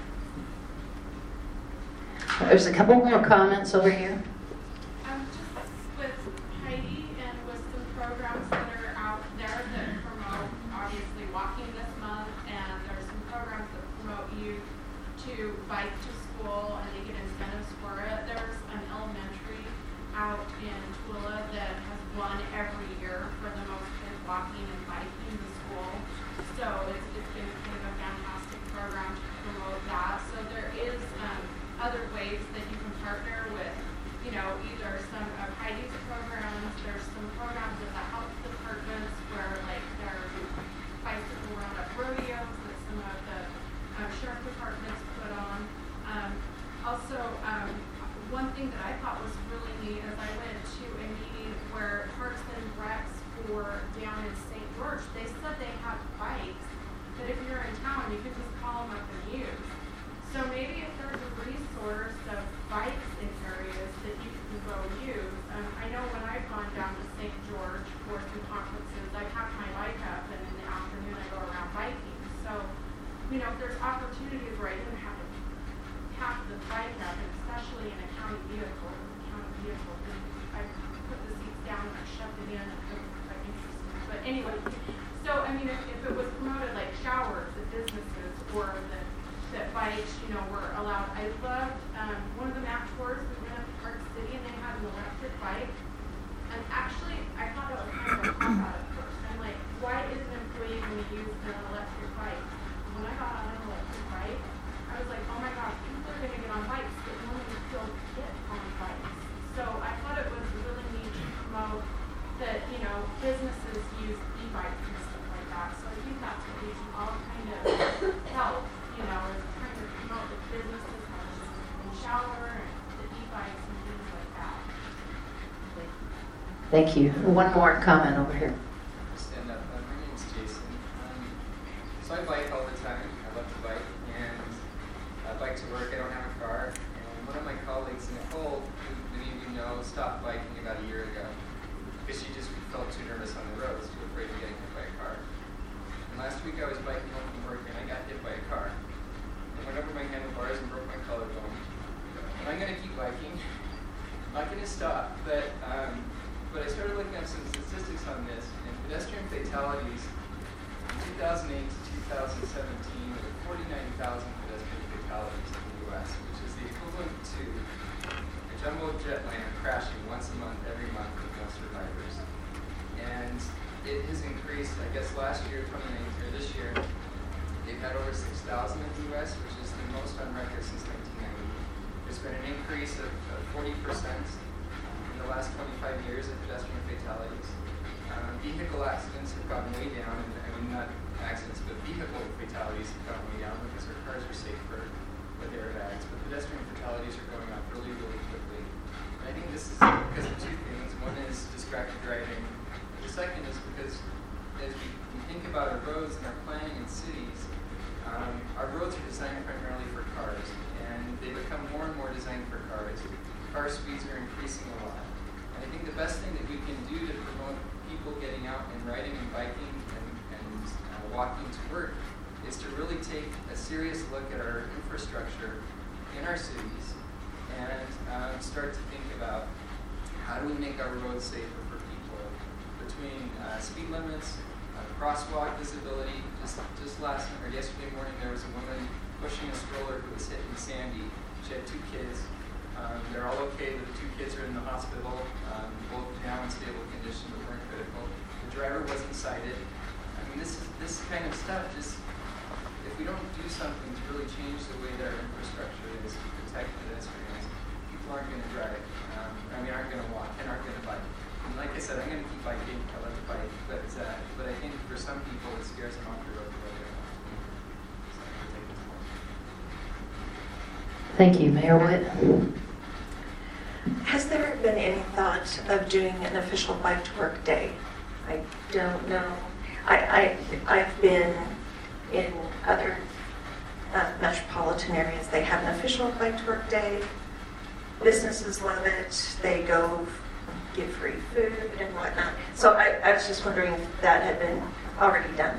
Speaker 1: There's a couple more comments over here.
Speaker 10: Just with Heidi and with some programs that are out there that promote, obviously, walking this month, and there's some programs that promote you to bike to school, and they get incentives for it. There's an elementary out in Tooele that has won every year for the most kids walking and biking to school. So it's been kind of a fantastic program to promote that. So there is other ways that you can partner with, you know, either some of Heidi's programs. There's some programs in the health departments where, like, there's bicycle roundup rodeos that some of the sheriff departments put on. Also, one thing that I thought was really neat is I went to a meeting where Parks and Recs for down in St. George, they said they have bikes that if you're in town, you could just call them up and use. So maybe if there's a resource of bikes in areas that you can go use. I know when I've gone down to St. George for some conferences, I pack my bike up, and in the afternoon I go around biking. So, you know, if there's opportunities where I didn't have to pack the bike up, and especially in a county vehicle, I put the seats down and I shoved it in, and it was quite interesting. But anyway, so I mean, if it was promoted like showers at businesses, or that bikes, you know, were allowed. I loved one of the map tours. We went up to Park City and they had an electric bike. And actually, I thought it was kind of a pop out at first. I'm like, why is an employee going to use an electric bike? When I got on an electric bike, I was like, oh my gosh, people are going to get on bikes, but normally still get on bikes. So I thought it was really neat to promote that, you know, businesses use e-bikes and stuff like that. So I think that's what we should all kind of help, you know, is trying to promote that businesses have showers
Speaker 1: Thank you. One more comment over here.
Speaker 8: Stand up. My name's Jason. So I bike all the time. I love to bike, and I bike to work. I don't have a car. And one of my colleagues, Nicole, who many of you know, stopped biking about a year ago because she just felt too nervous on the roads, too afraid of getting hit by a car. And last week I was biking home from work, and I got hit by a car. I went over my handlebars and broke my collarbone. And I'm going to keep biking. I'm not going to stop, but I started looking up some statistics on this, and pedestrian fatalities from 2008 to 2017 were 49,000 pedestrian fatalities in the U.S., which is the equivalent to a jumbo jetliner crashing once a month, every month, with no survivors. And it has increased, I guess last year, 2019, or this year, they've had over 6,000 in the U.S., which is the most on record since 1990. There's been an increase of 40% in the last 25 years of pedestrian fatalities. Vehicle accidents have gone way down, and I mean not accidents, but vehicle fatalities have gone way down because our cars are safer with airbags. But pedestrian fatalities are going up really, really quickly. And I think this is because of two things. One is distracted driving. The second is because as we think about our roads and our planning in cities, our roads are designed primarily for cars, and they become more and more designed for cars. Car speeds are increasing a lot. And I think the best thing that we can do to promote people getting out and riding and biking and walking to work is to really take a serious look at our infrastructure in our cities and start to think about how do we make our roads safer for people between speed limits, crosswalk visibility. Just yesterday morning there was a woman pushing a stroller who was hit in Sandy. She had 2 kids. They're all okay. The 2 kids are in the hospital, both now in stable condition but weren't critical. The driver wasn't cited. I mean, this kind of stuff, just if we don't do something to really change the way that our infrastructure is to protect pedestrians, people aren't going to drive. Aren't going to walk and aren't going to bike. And like I said, I'm going to keep biking. I love to bike, but I think for some people it scares them off the road.
Speaker 1: Thank you, Mayor Witt.
Speaker 22: Has there been any thought of doing an official Bike to Work Day? I don't know. I've been in other metropolitan areas. They have an official Bike to Work Day. Businesses love it. They go give free food and whatnot. So I was just wondering if that had been already done.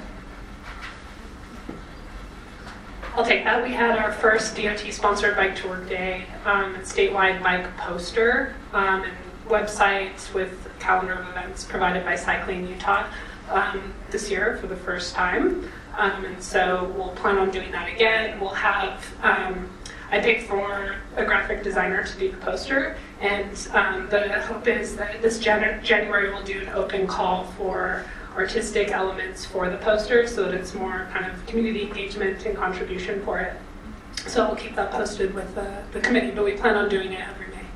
Speaker 23: I'll take that. We had our first DOT-sponsored Bike to Work Day, statewide bike poster, and websites with calendar of events provided by Cycling Utah this year for the first time. And so we'll plan on doing that again. We'll have, I picked for a graphic designer to do the poster, and the hope is that this January we'll do an open call for artistic elements for the poster so that it's more kind of community engagement and contribution for it. So we'll keep that posted with the committee, but we plan on doing it every May.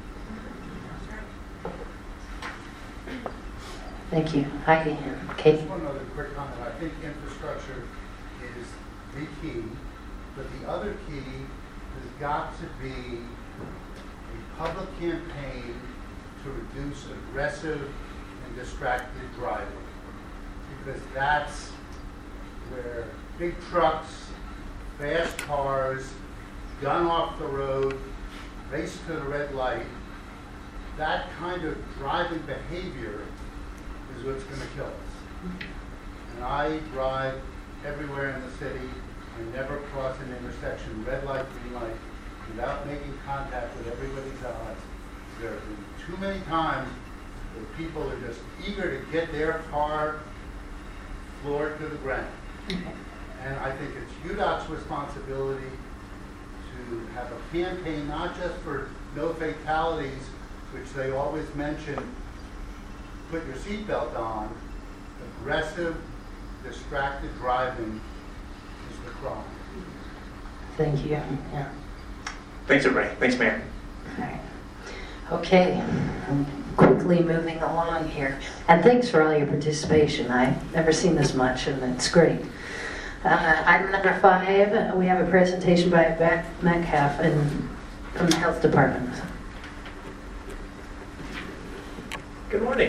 Speaker 1: Thank you. Heidi and Kate.
Speaker 24: Just one other quick comment. I think infrastructure is the key, but the other key has got to be a public campaign to reduce aggressive and distracted driving. Because that's where big trucks, fast cars, gun off the road, race to the red light, that kind of driving behavior is what's going to kill us. And I drive everywhere in the city. I never cross an intersection, red light, green light, without making contact with everybody's eyes. There have been too many times that people are just eager to get their car floored to the ground. And I think it's UDOT's responsibility to have a campaign, not just for no fatalities, which they always mention, put your seatbelt on. Aggressive, distracted driving is the crime.
Speaker 1: Thank you. Yeah.
Speaker 4: Thanks, everybody. Thanks, Mayor.
Speaker 1: All right. Okay. Quickly moving along here. And thanks for all your participation. I've never seen this much, and it's great. Item number 5, we have a presentation by Beth Metcalf from the Health Department.
Speaker 25: Good morning.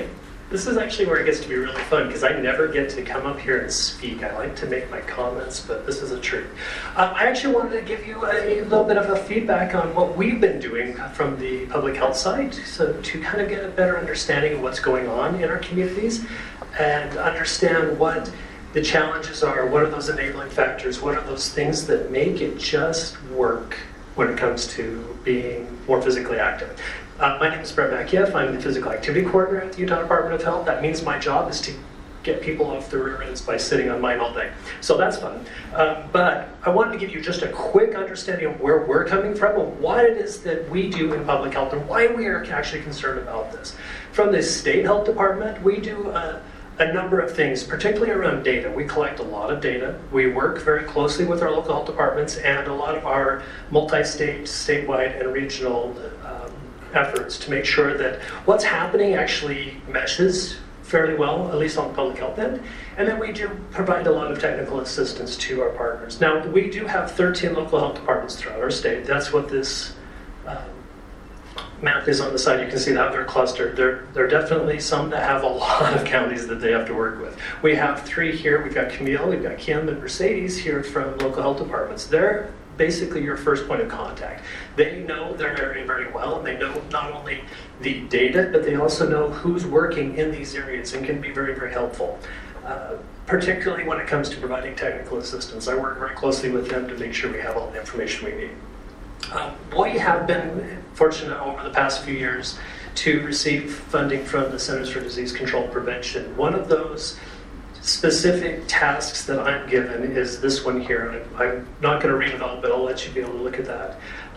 Speaker 18: This is actually where it gets to be really fun because I never get to come up here and speak. I like to make my comments, but this is a treat. I actually wanted to give you a little bit of a feedback on what we've been doing from the public health side, so to kind of get a better understanding of what's going on in our communities and understand what the challenges are, what are those enabling factors, what are those things that make it just work when it comes to being more physically active. My name is Brett Makieff. I'm the Physical Activity Coordinator at the Utah Department of Health. That means my job is to get people off the rear ends by sitting on mine all day. So that's fun. But I wanted to give you just a quick understanding of where we're coming from and what it is that we do in public health and why we are actually concerned about this. From the state health department, we do a number of things, particularly around data. We collect a lot of data. We work very closely with our local health departments and a lot of our multi-state, statewide, and regional efforts to make sure that what's happening actually meshes fairly well, at least on the public health end. And then we do provide a lot of technical assistance to our partners. Now, we do have 13 local health departments throughout our state. That's what this map is on the side. You can see how they're clustered. There are definitely some that have a lot of counties that they have to work with. We have 3 here. We've got Camille, we've got Kim, and Mercedes here from local health departments. They're basically your first point of contact. They know their area very well, and they know not only the data, but they also know who's working in these areas and can be very, very helpful, particularly when it comes to providing technical assistance. I work very closely with them to make sure we have all the information we need. We have been fortunate over the past few years to receive funding from the Centers for Disease Control and Prevention. One of those specific tasks that I'm given is this one here. I'm not going to read it all, but I'll let you be able to look at that.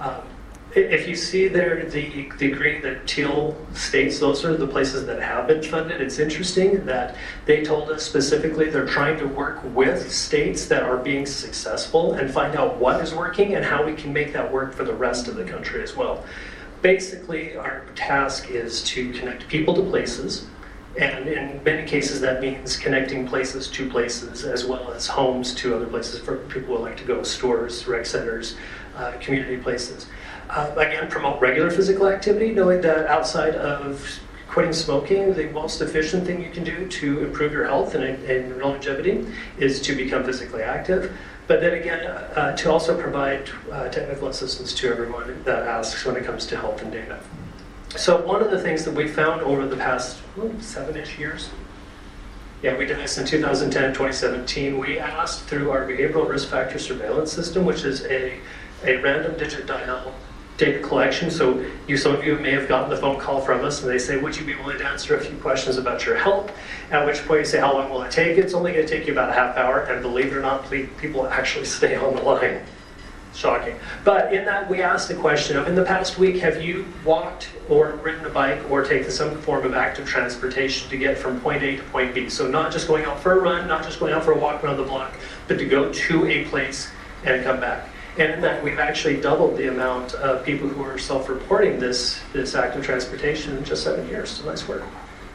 Speaker 18: If you see there the green, the teal states, those are the places that have been funded. It's interesting that they told us specifically they're trying to work with states that are being successful and find out what is working and how we can make that work for the rest of the country as well. Basically, our task is to connect people to places. And in many cases, that means connecting places to places, as well as homes to other places for people who like to go, stores, rec centers, community places. Again, promote regular physical activity, knowing that outside of quitting smoking, the most efficient thing you can do to improve your health and longevity is to become physically active. But then again, to also provide technical assistance to everyone that asks when it comes to health and data. So one of the things that we found over the past 7-ish years, we did this in 2010, 2017, we asked through our behavioral risk factor surveillance system, which is a random digit dial data collection. So some of you may have gotten the phone call from us and they say, would you be willing to answer a few questions about your health? At which point you say, how long will it take? It's only going to take you about a half hour, and believe it or not, people actually stay on the line. Shocking. But in that, we asked the question of, in the past week, have you walked or ridden a bike or taken some form of active transportation to get from point A to point B? So not just going out for a run, not just going out for a walk around the block, but to go to a place and come back. And in that, we've actually doubled the amount of people who are self-reporting this active transportation in just 7 years. So nice work.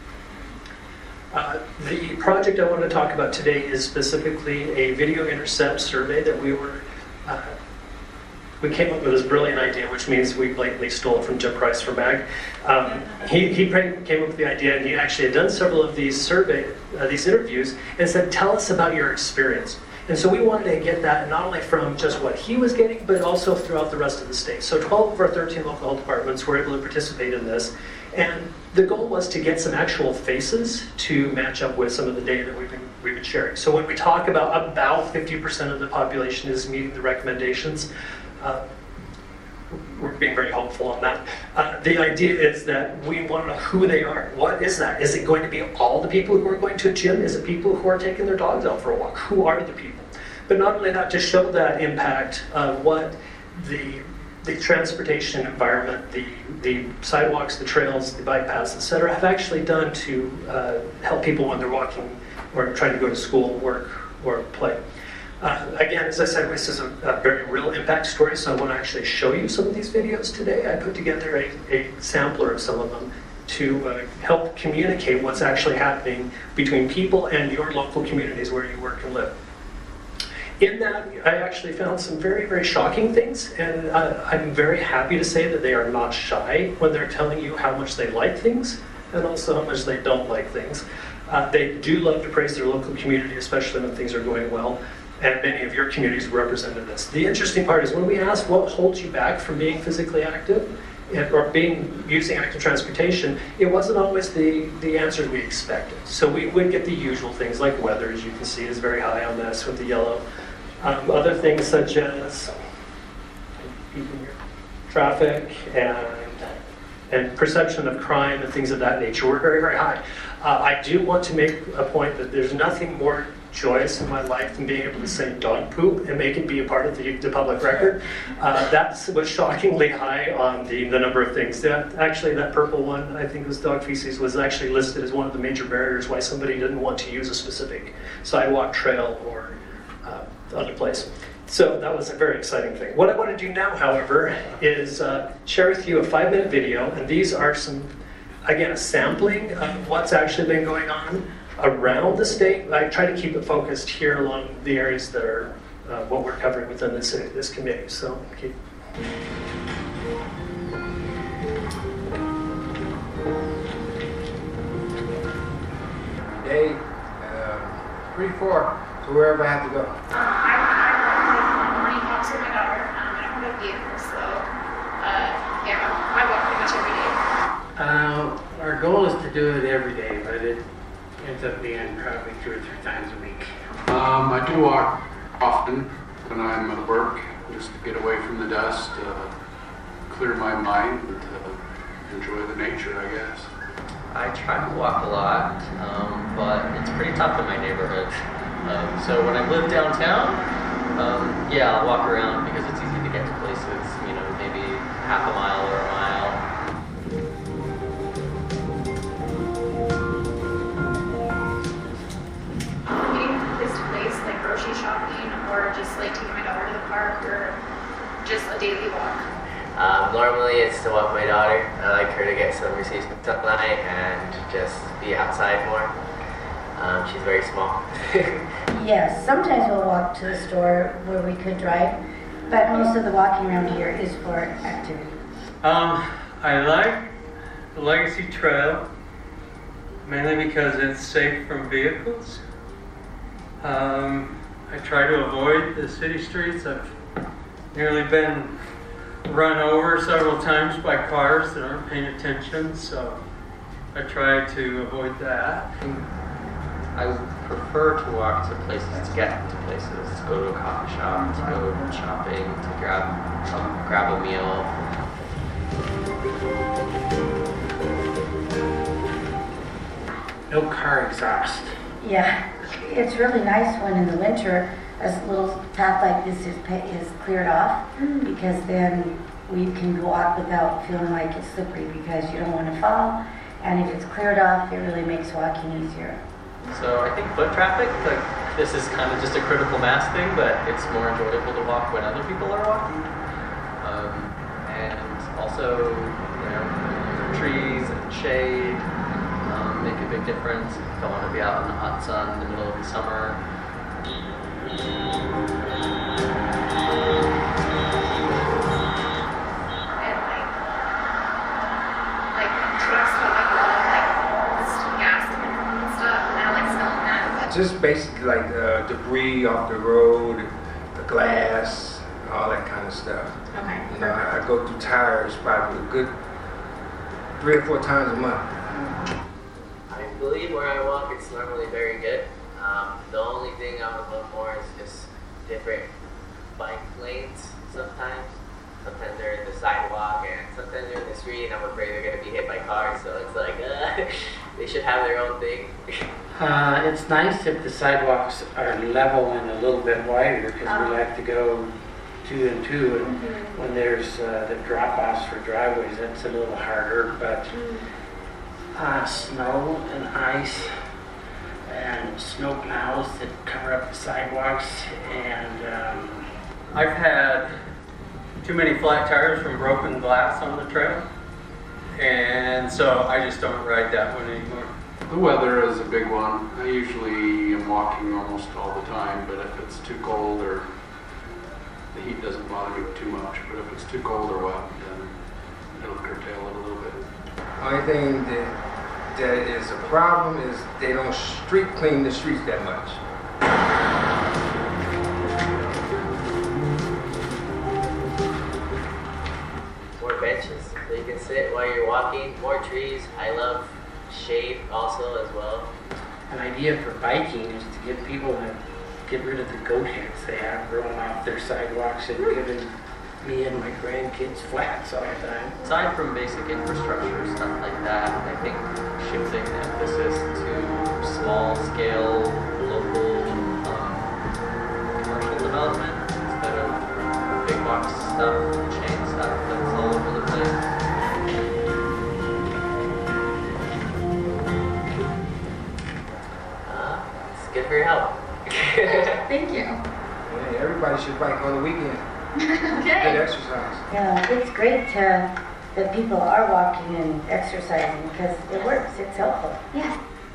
Speaker 18: The project I want to talk about today is specifically a video intercept survey that we came up with this brilliant idea, which means we blatantly stole it from Jim Price from MAG. He came up with the idea, and he actually had done several of these interviews, and said, tell us about your experience. And so we wanted to get that not only from just what he was getting, but also throughout the rest of the state. So 12 of our 13 local health departments were able to participate in this. And the goal was to get some actual faces to match up with some of the data that we've been sharing. So when we talk about 50% of the population is meeting the recommendations, we're being very hopeful on that. The idea is that we want to know who they are. What is that? Is it going to be all the people who are going to a gym? Is it people who are taking their dogs out for a walk? Who are the people? But not only that, to show that impact of what the transportation environment, the sidewalks, the trails, the bike paths, etc., have actually done to help people when they're walking or trying to go to school, work, or play. Again, as I said, this is a very real impact story, so I want to actually show you some of these videos today. I put together a sampler of some of them to help communicate what's actually happening between people and your local communities where you work and live. In that, I actually found some very, very shocking things, and I'm very happy to say that they are not shy when they're telling you how much they like things. and also how much they don't like things. They do love to praise their local community, especially when things are going well, and many of your communities represented this. The interesting part is when we ask what holds you back from being physically active or using active transportation, it wasn't always the answers we expected. So we would get the usual things like weather, as you can see, is very high on this with the yellow. Other things such as traffic and perception of crime and things of that nature were very, very high. I do want to make a point that there's nothing more joyous in my life than being able to say dog poop and make it be a part of the public record. That was shockingly high on the number of things. Actually, that purple one, I think it was dog feces, was actually listed as one of the major barriers why somebody didn't want to use a specific sidewalk, trail, or other place. So that was a very exciting thing. What I want to do now, however, is share with you a 5-minute video, and these are a sampling of what's actually been going on around the state. I try to keep it focused here along the areas that are what we're covering within this committee. So keep.
Speaker 2: Day 3-4 to wherever I have to go.
Speaker 9: I morning walks with my daughter. I don't have a vehicle, so I walk pretty much every day.
Speaker 12: Our goal is to do it every day, but it ends up being probably 2 or 3 times a week.
Speaker 13: I do walk often when I'm at work, just to get away from the dust, clear my mind, and enjoy the nature, I guess.
Speaker 25: I try to walk a lot, but it's pretty tough in my neighborhood. So when I live downtown, I'll walk around because it's easy to get to places, maybe half a mile or a mile.
Speaker 9: Getting from place to place, like grocery shopping, or just like taking my daughter to the park, or just a daily walk.
Speaker 25: Normally it's to walk my daughter. I like her to get some received sunlight and just be outside more. She's very small.
Speaker 26: Yes, sometimes we'll walk to the store where we could drive, but most of the walking around here is for activity.
Speaker 27: I like the Legacy Trail, mainly because it's safe from vehicles. I try to avoid the city streets. I've nearly been run over several times by cars that aren't paying attention, so I try to avoid that.
Speaker 25: I would prefer to walk to places, to get to places, to go to a coffee shop, to go shopping, to grab a meal.
Speaker 12: No car exhaust.
Speaker 26: Yeah, it's really nice when in the winter a little path like this is cleared off, because then we can go up without feeling like it's slippery, because you don't want to fall, and if it's cleared off, it really makes walking easier.
Speaker 25: So I think foot traffic, this is kind of just a critical mass thing, but it's more enjoyable to walk when other people are walking. And also, trees and shade make a big difference. Don't want to be out in the hot sun in the middle of the summer.
Speaker 2: Just basically like debris off the road, the glass, all that kind of stuff.
Speaker 9: Okay.
Speaker 2: I go through tires probably a good 3 or 4 times a month.
Speaker 25: I believe where I walk, it's normally very good. The only thing I would love more is just different bike lanes sometimes. Sometimes they're in the sidewalk, and sometimes they're in the street, and I'm afraid they're going to be hit by cars, so it's like, they should have their own thing.
Speaker 12: It's nice if the sidewalks are level and a little bit wider, because we like to go 2 and 2, and when there's the drop-offs for driveways, that's a little harder, but snow and ice and snow plows that cover up the sidewalks, and
Speaker 27: I've had too many flat tires from broken glass on the trail, and so I just don't ride that one anymore.
Speaker 13: The weather is a big one. I usually am walking almost all the time, but if it's too cold or the heat doesn't bother me too much, but if it's too cold or wet, then it'll curtail it a little bit.
Speaker 2: Only thing that that is a problem is they don't street clean the streets that much.
Speaker 25: More benches so you can sit while you're walking. More trees. I love shade also as well.
Speaker 12: An idea for biking is to get people to get rid of the goat heads they have growing off their sidewalks and giving me and my grandkids flats all the time.
Speaker 3: Aside from basic infrastructure, stuff like that, I think shifting the emphasis to small-scale, local commercial development instead of big box stuff, chain stuff that's all over the place.
Speaker 25: It's good for your health.
Speaker 9: Thank you.
Speaker 2: Yeah, everybody should bike on the weekend.
Speaker 9: Okay.
Speaker 2: Good exercise.
Speaker 26: Yeah, it's great that people are walking and exercising because it works. It's helpful.
Speaker 9: Yeah.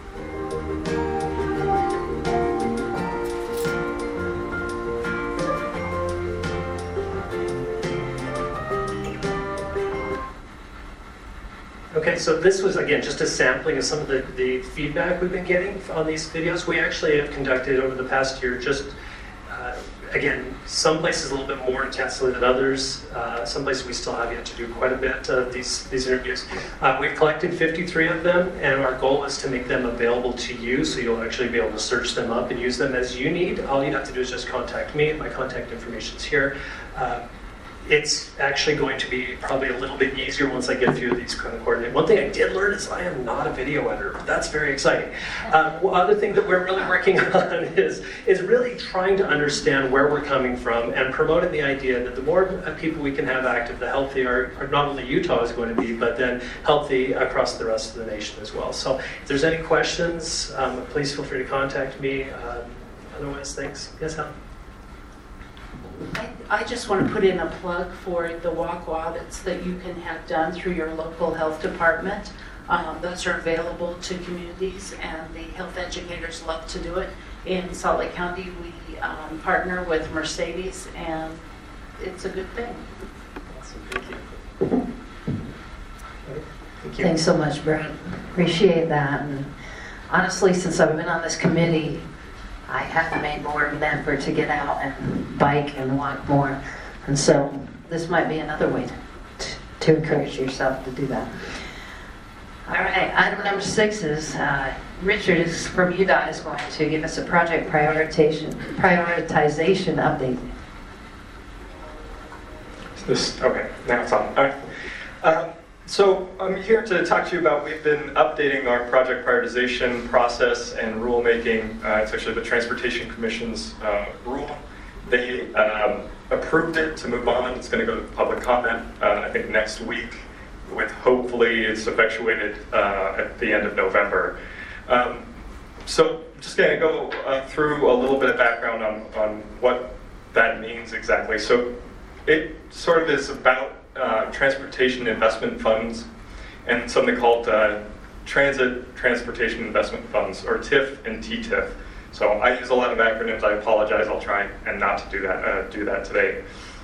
Speaker 18: Okay, so this was, again, just a sampling of some of the feedback we've been getting on these videos. We actually have conducted over the past year just, again, some places a little bit more intensely than others. Some places we still have yet to do quite a bit of these interviews. We've collected 53 of them, and our goal is to make them available to you, so you'll actually be able to search them up and use them as you need. All you'd have to do is just contact me. My contact information's here. It's actually going to be probably a little bit easier once I get a few of these kind of coordinated. One thing I did learn is I am not a video editor. That's very exciting. One other thing that we're really working on is really trying to understand where we're coming from and promoting the idea that the more people we can have active, the healthier not only Utah is going to be, but then healthy across the rest of the nation as well. So if there's any questions, please feel free to contact me. Otherwise, thanks. Yes, Helen?
Speaker 14: I just want to put in a plug for the walk audits that you can have done through your local health department. Those are available to communities, and the health educators love to do it. In Salt Lake County, we partner with Mercedes, and it's a good thing.
Speaker 18: Awesome. Thank you.
Speaker 1: Thank you. Thanks so much, Brent. Appreciate that. And honestly, since I've been on this committee, I have made more of an effort to get out and bike and walk more. And so this might be another way to encourage yourself to do that. All right, item number 6 is Richard is from UDOT is going to give us a project prioritization update.
Speaker 5: Okay, now it's on. All right. So I'm here to talk to you about, we've been updating our project prioritization process and rulemaking. It's actually the Transportation Commission's rule. They approved it to move on. It's going to go to public comment, I think, next week, with hopefully it's effectuated at the end of November. So just going to go through a little bit of background on what that means exactly. So it sort of is about transportation investment funds and something called Transit Transportation Investment Funds, or TIF and TTIF. So I use a lot of acronyms. I apologize. I'll try and not to do that today.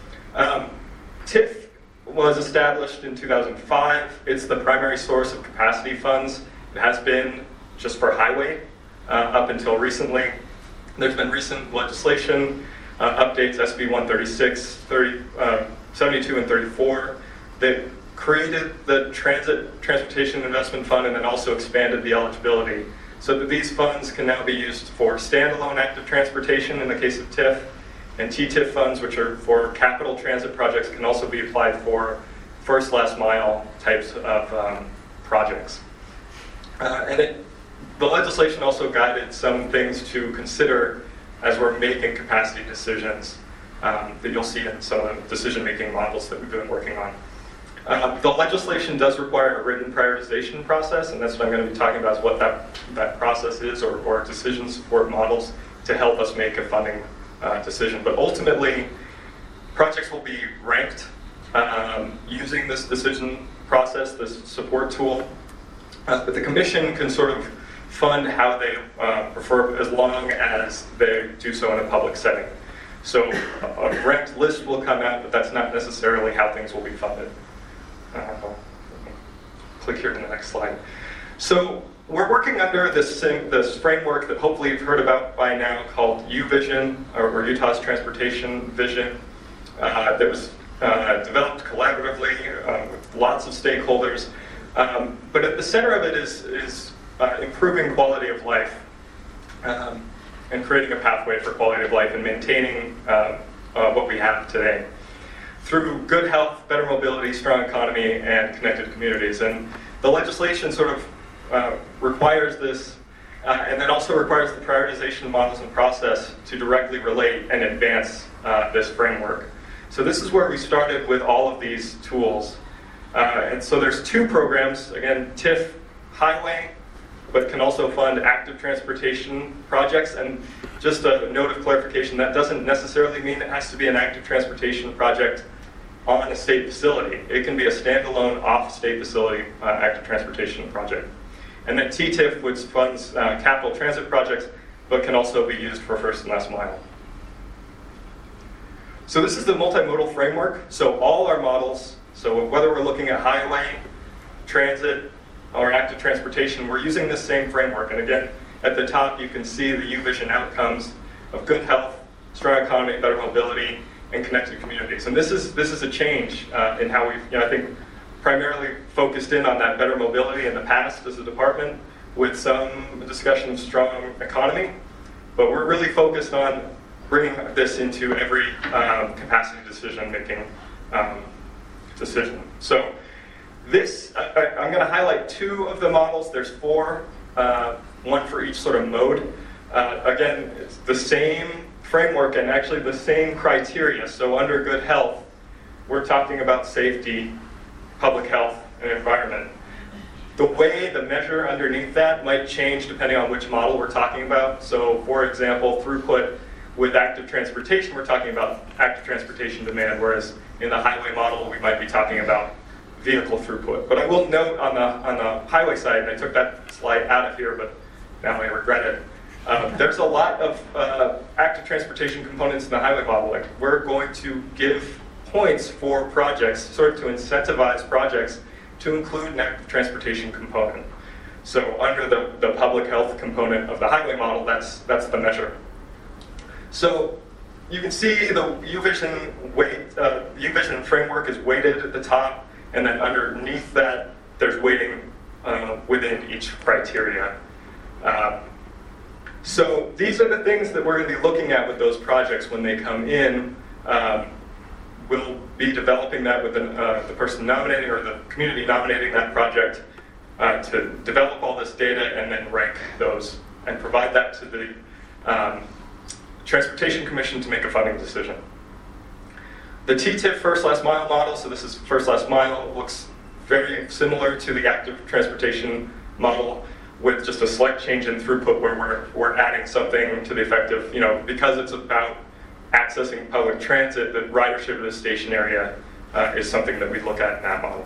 Speaker 5: TIF was established in 2005. It's the primary source of capacity funds. It has been just for highway up until recently. There's been recent legislation updates, SB 136, 72 and 34, that created the Transportation Investment Fund and then also expanded the eligibility so that these funds can now be used for standalone active transportation in the case of TIF, and TTIF funds, which are for capital transit projects, can also be applied for first, last mile types of projects. The legislation also guided some things to consider as we're making capacity decisions that you'll see in some of the decision-making models that we've been working on. The legislation does require a written prioritization process, and that's what I'm going to be talking about, is what that process is, or decision support models to help us make a funding decision. But ultimately, projects will be ranked using this decision process, this support tool. But the commission can sort of fund how they prefer, as long as they do so in a public setting. So a ranked list will come out, but that's not necessarily how things will be funded. Click here to the next slide. So we're working under this framework that hopefully you've heard about by now called UVision, or Utah's Transportation Vision, that was developed collaboratively with lots of stakeholders. But at the center of it is improving quality of life and creating a pathway for quality of life and maintaining what we have today through good health, better mobility, strong economy, and connected communities. And the legislation sort of requires this, and then also requires the prioritization of models and process to directly relate and advance this framework. So this is where we started with all of these tools. And so there's two programs, again, TIF Highway, but can also fund active transportation projects. And just a note of clarification, that doesn't necessarily mean it has to be an active transportation project on a state facility. It can be a standalone off-state facility active transportation project. And then TTIF, which funds capital transit projects, but can also be used for first and last mile. So this is the multimodal framework. So all our models, so whether we're looking at highway, transit, or active transportation, we're using this same framework. And again, at the top you can see the UVision outcomes of good health, strong economy, better mobility, and connected communities. And this is a change in how we've, I think, primarily focused in on that better mobility in the past as a department, with some discussion of strong economy. But we're really focused on bringing this into every capacity decision-making decision. So this, I'm going to highlight two of the models. There's four, one for each sort of mode. Again, it's the same framework and actually the same criteria. So under good health, we're talking about safety, public health, and environment. The way the measure underneath that might change depending on which model we're talking about. So for example, throughput with active transportation, we're talking about active transportation demand, whereas in the highway model, we might be talking about vehicle throughput. But I will note on the highway side, and I took that slide out of here, but now I regret it. There's a lot of active transportation components in the highway model. Like we're going to give points for projects, sort of to incentivize projects to include an active transportation component. So under the public health component of the highway model, that's the measure. So you can see the UVision framework is weighted at the top, and then underneath that, there's weighting within each criteria. So these are the things that we're going to be looking at with those projects when they come in. We'll be developing that with the person nominating or the community nominating that project to develop all this data and then rank those and provide that to the Transportation Commission to make a funding decision. The TTIF first last mile model, so this is first last mile, looks very similar to the active transportation model with just a slight change in throughput where we're adding something to the effect of, because it's about accessing public transit, the ridership of the station area is something that we look at in that model.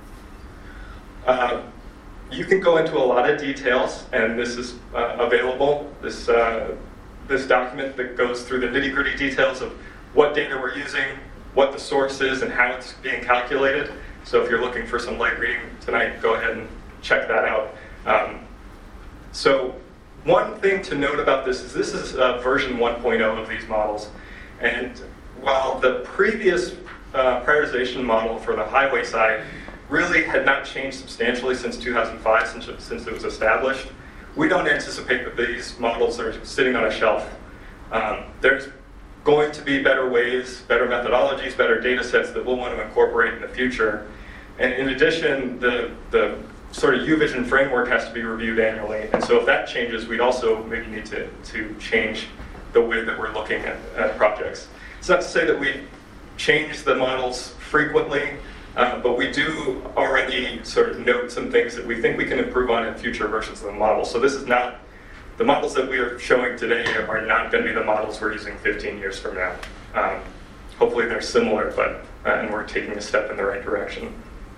Speaker 5: You can go into a lot of details, and this is available, this document that goes through the nitty-gritty details of what data we're using, what the source is, and how it's being calculated. So if you're looking for some light reading tonight, go ahead and check that out. So one thing to note about this is version 1.0 of these models. And while the previous prioritization model for the highway side really had not changed substantially since 2005, since it was established, we don't anticipate that these models are sitting on a shelf. There's going to be better ways, better methodologies, better data sets that we'll want to incorporate in the future. And in addition, the sort of UVision framework has to be reviewed annually. And so if that changes, we'd also maybe need to change the way that we're looking at projects. It's not to say that we change the models frequently, but we do already sort of note some things that we think we can improve on in future versions of the model. So this is not, the models that we are showing today are not going to be the models we're using 15 years from now. Hopefully they're similar, but and we're taking a step in the right direction.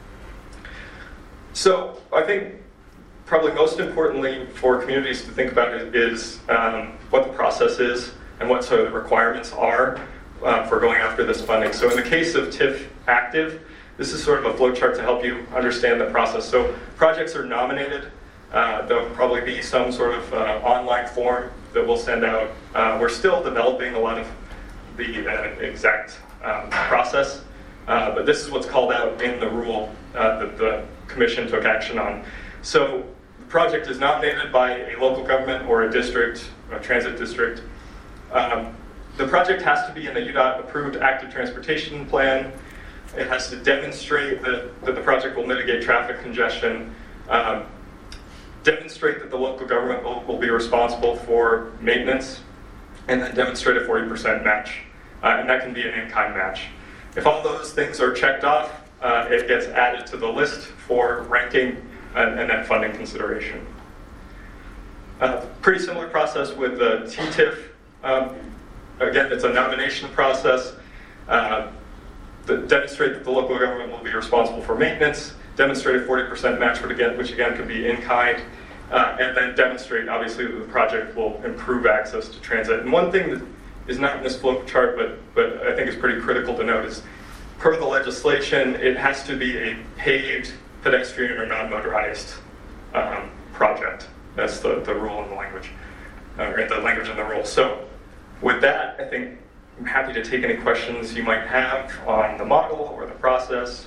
Speaker 5: So I think probably most importantly for communities to think about is what the process is and what sort of the requirements are for going after this funding. So in the case of TIF Active, this is sort of a flowchart to help you understand the process. So projects are nominated. There'll probably be some sort of online form that we'll send out. We're still developing a lot of the exact process, but this is what's called out in the rule that the commission took action on. So the project is nominated by a local government or a district, a transit district. The project has to be in a UDOT approved active transportation plan. It has to demonstrate that the project will mitigate traffic congestion, demonstrate that the local government will be responsible for maintenance, and then demonstrate a 40% match. And that can be an in-kind match. If all those things are checked off, it gets added to the list for ranking and then funding consideration. Pretty similar process with the TTIF. Again, it's a nomination process. Demonstrate that the local government will be responsible for maintenance, demonstrate a 40% match, which again can be in kind, and then demonstrate, obviously, that the project will improve access to transit. And one thing that is not in this flow chart, but I think is pretty critical to note is, per the legislation, it has to be a paved, pedestrian, or non-motorized project. That's the rule in the language, or the language in the rule. So with that, I think I'm happy to take any questions you might have on the model or the process.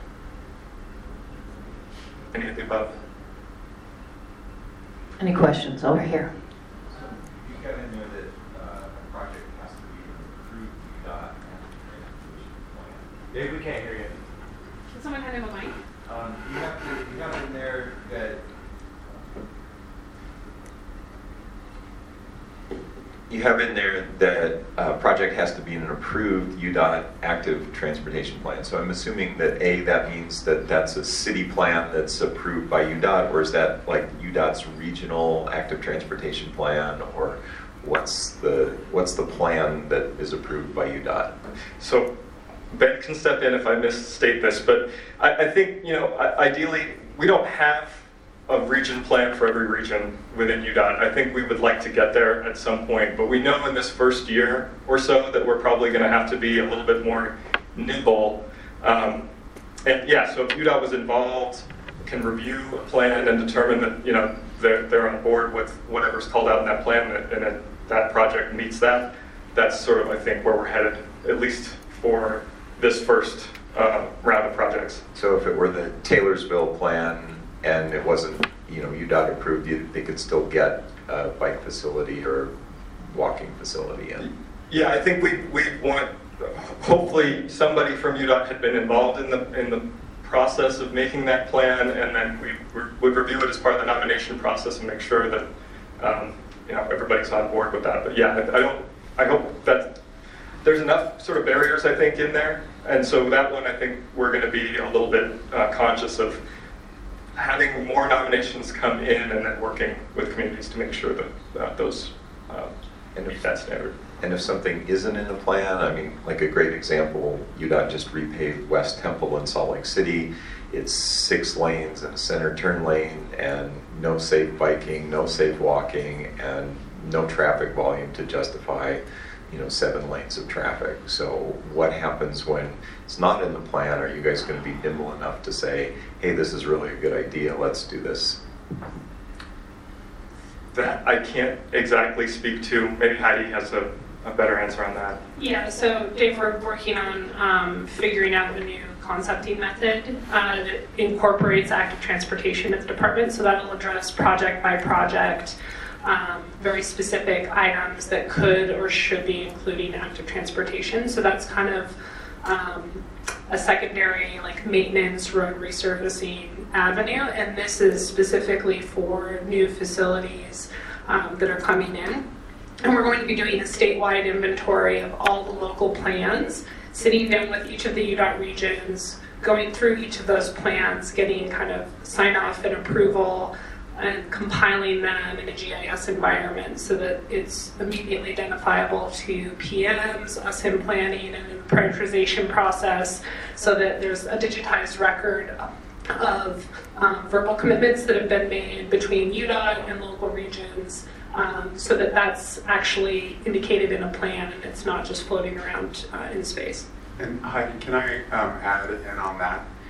Speaker 5: Any of the above?
Speaker 1: Any questions over here?
Speaker 7: So you got in there that a project has to be approved UDOT transportation plan. Dave, we can't hear you.
Speaker 9: Can someone hand him a mic?
Speaker 7: You have in there that
Speaker 11: you have in there that a project has to be in an approved UDOT active transportation plan. So I'm assuming that that means that that's a city plan that's approved by UDOT, or is that like UDOT's regional active transportation plan, or what's the plan that is approved by UDOT?
Speaker 5: So Ben can step in if I misstate this, but I think, ideally, we don't have a region plan for every region within UDOT. I think we would like to get there at some point, but we know in this first year or so that we're probably going to have to be a little bit more nimble. So if UDOT was involved, can review a plan and determine that they're on board with whatever's called out in that plan, and that project meets that. That's sort of, I think, where we're headed, at least for this first round of projects.
Speaker 11: So if it were the Taylorsville plan and it wasn't, UDOT approved, they could still get a bike facility or walking facility in? Yeah,
Speaker 5: I think we want, hopefully somebody from UDOT had been involved in the process of making that plan, and then we would review it as part of the nomination process and make sure that everybody's on board with that. But I hope that there's enough sort of barriers, I think, in there, and so that one I think we're going to be a little bit conscious of having more nominations come in and then working with communities to make sure that those meet that standard.
Speaker 11: And if something isn't in the plan, like a great example, UDOT just repaved West Temple in Salt Lake City. It's 6 lanes and a center turn lane and no safe biking, no safe walking, and no traffic volume to justify 7 lanes of traffic. So what happens when it's not in the plan? Are you guys going to be nimble enough to say, hey, this is really a good idea, let's do this?
Speaker 5: That I can't exactly speak to. Maybe Heidi has a better answer on that.
Speaker 23: Yeah, so Dave, we're working on figuring out the new concepting method that incorporates active transportation at the department, so that'll address project by project very specific items that could or should be including active transportation. So that's kind of a secondary maintenance, road resurfacing avenue, and this is specifically for new facilities that are coming in. And we're going to be doing a statewide inventory of all the local plans, sitting down with each of the UDOT regions, going through each of those plans, getting kind of sign off and approval, and compiling them in a GIS environment so that it's immediately identifiable to PMs, us in planning, and in the prioritization process, so that there's a digitized record of verbal commitments that have been made between UDOT and local regions, so that that's actually indicated in a plan and it's not just floating around in space.
Speaker 15: And Heidi, can I add in on that?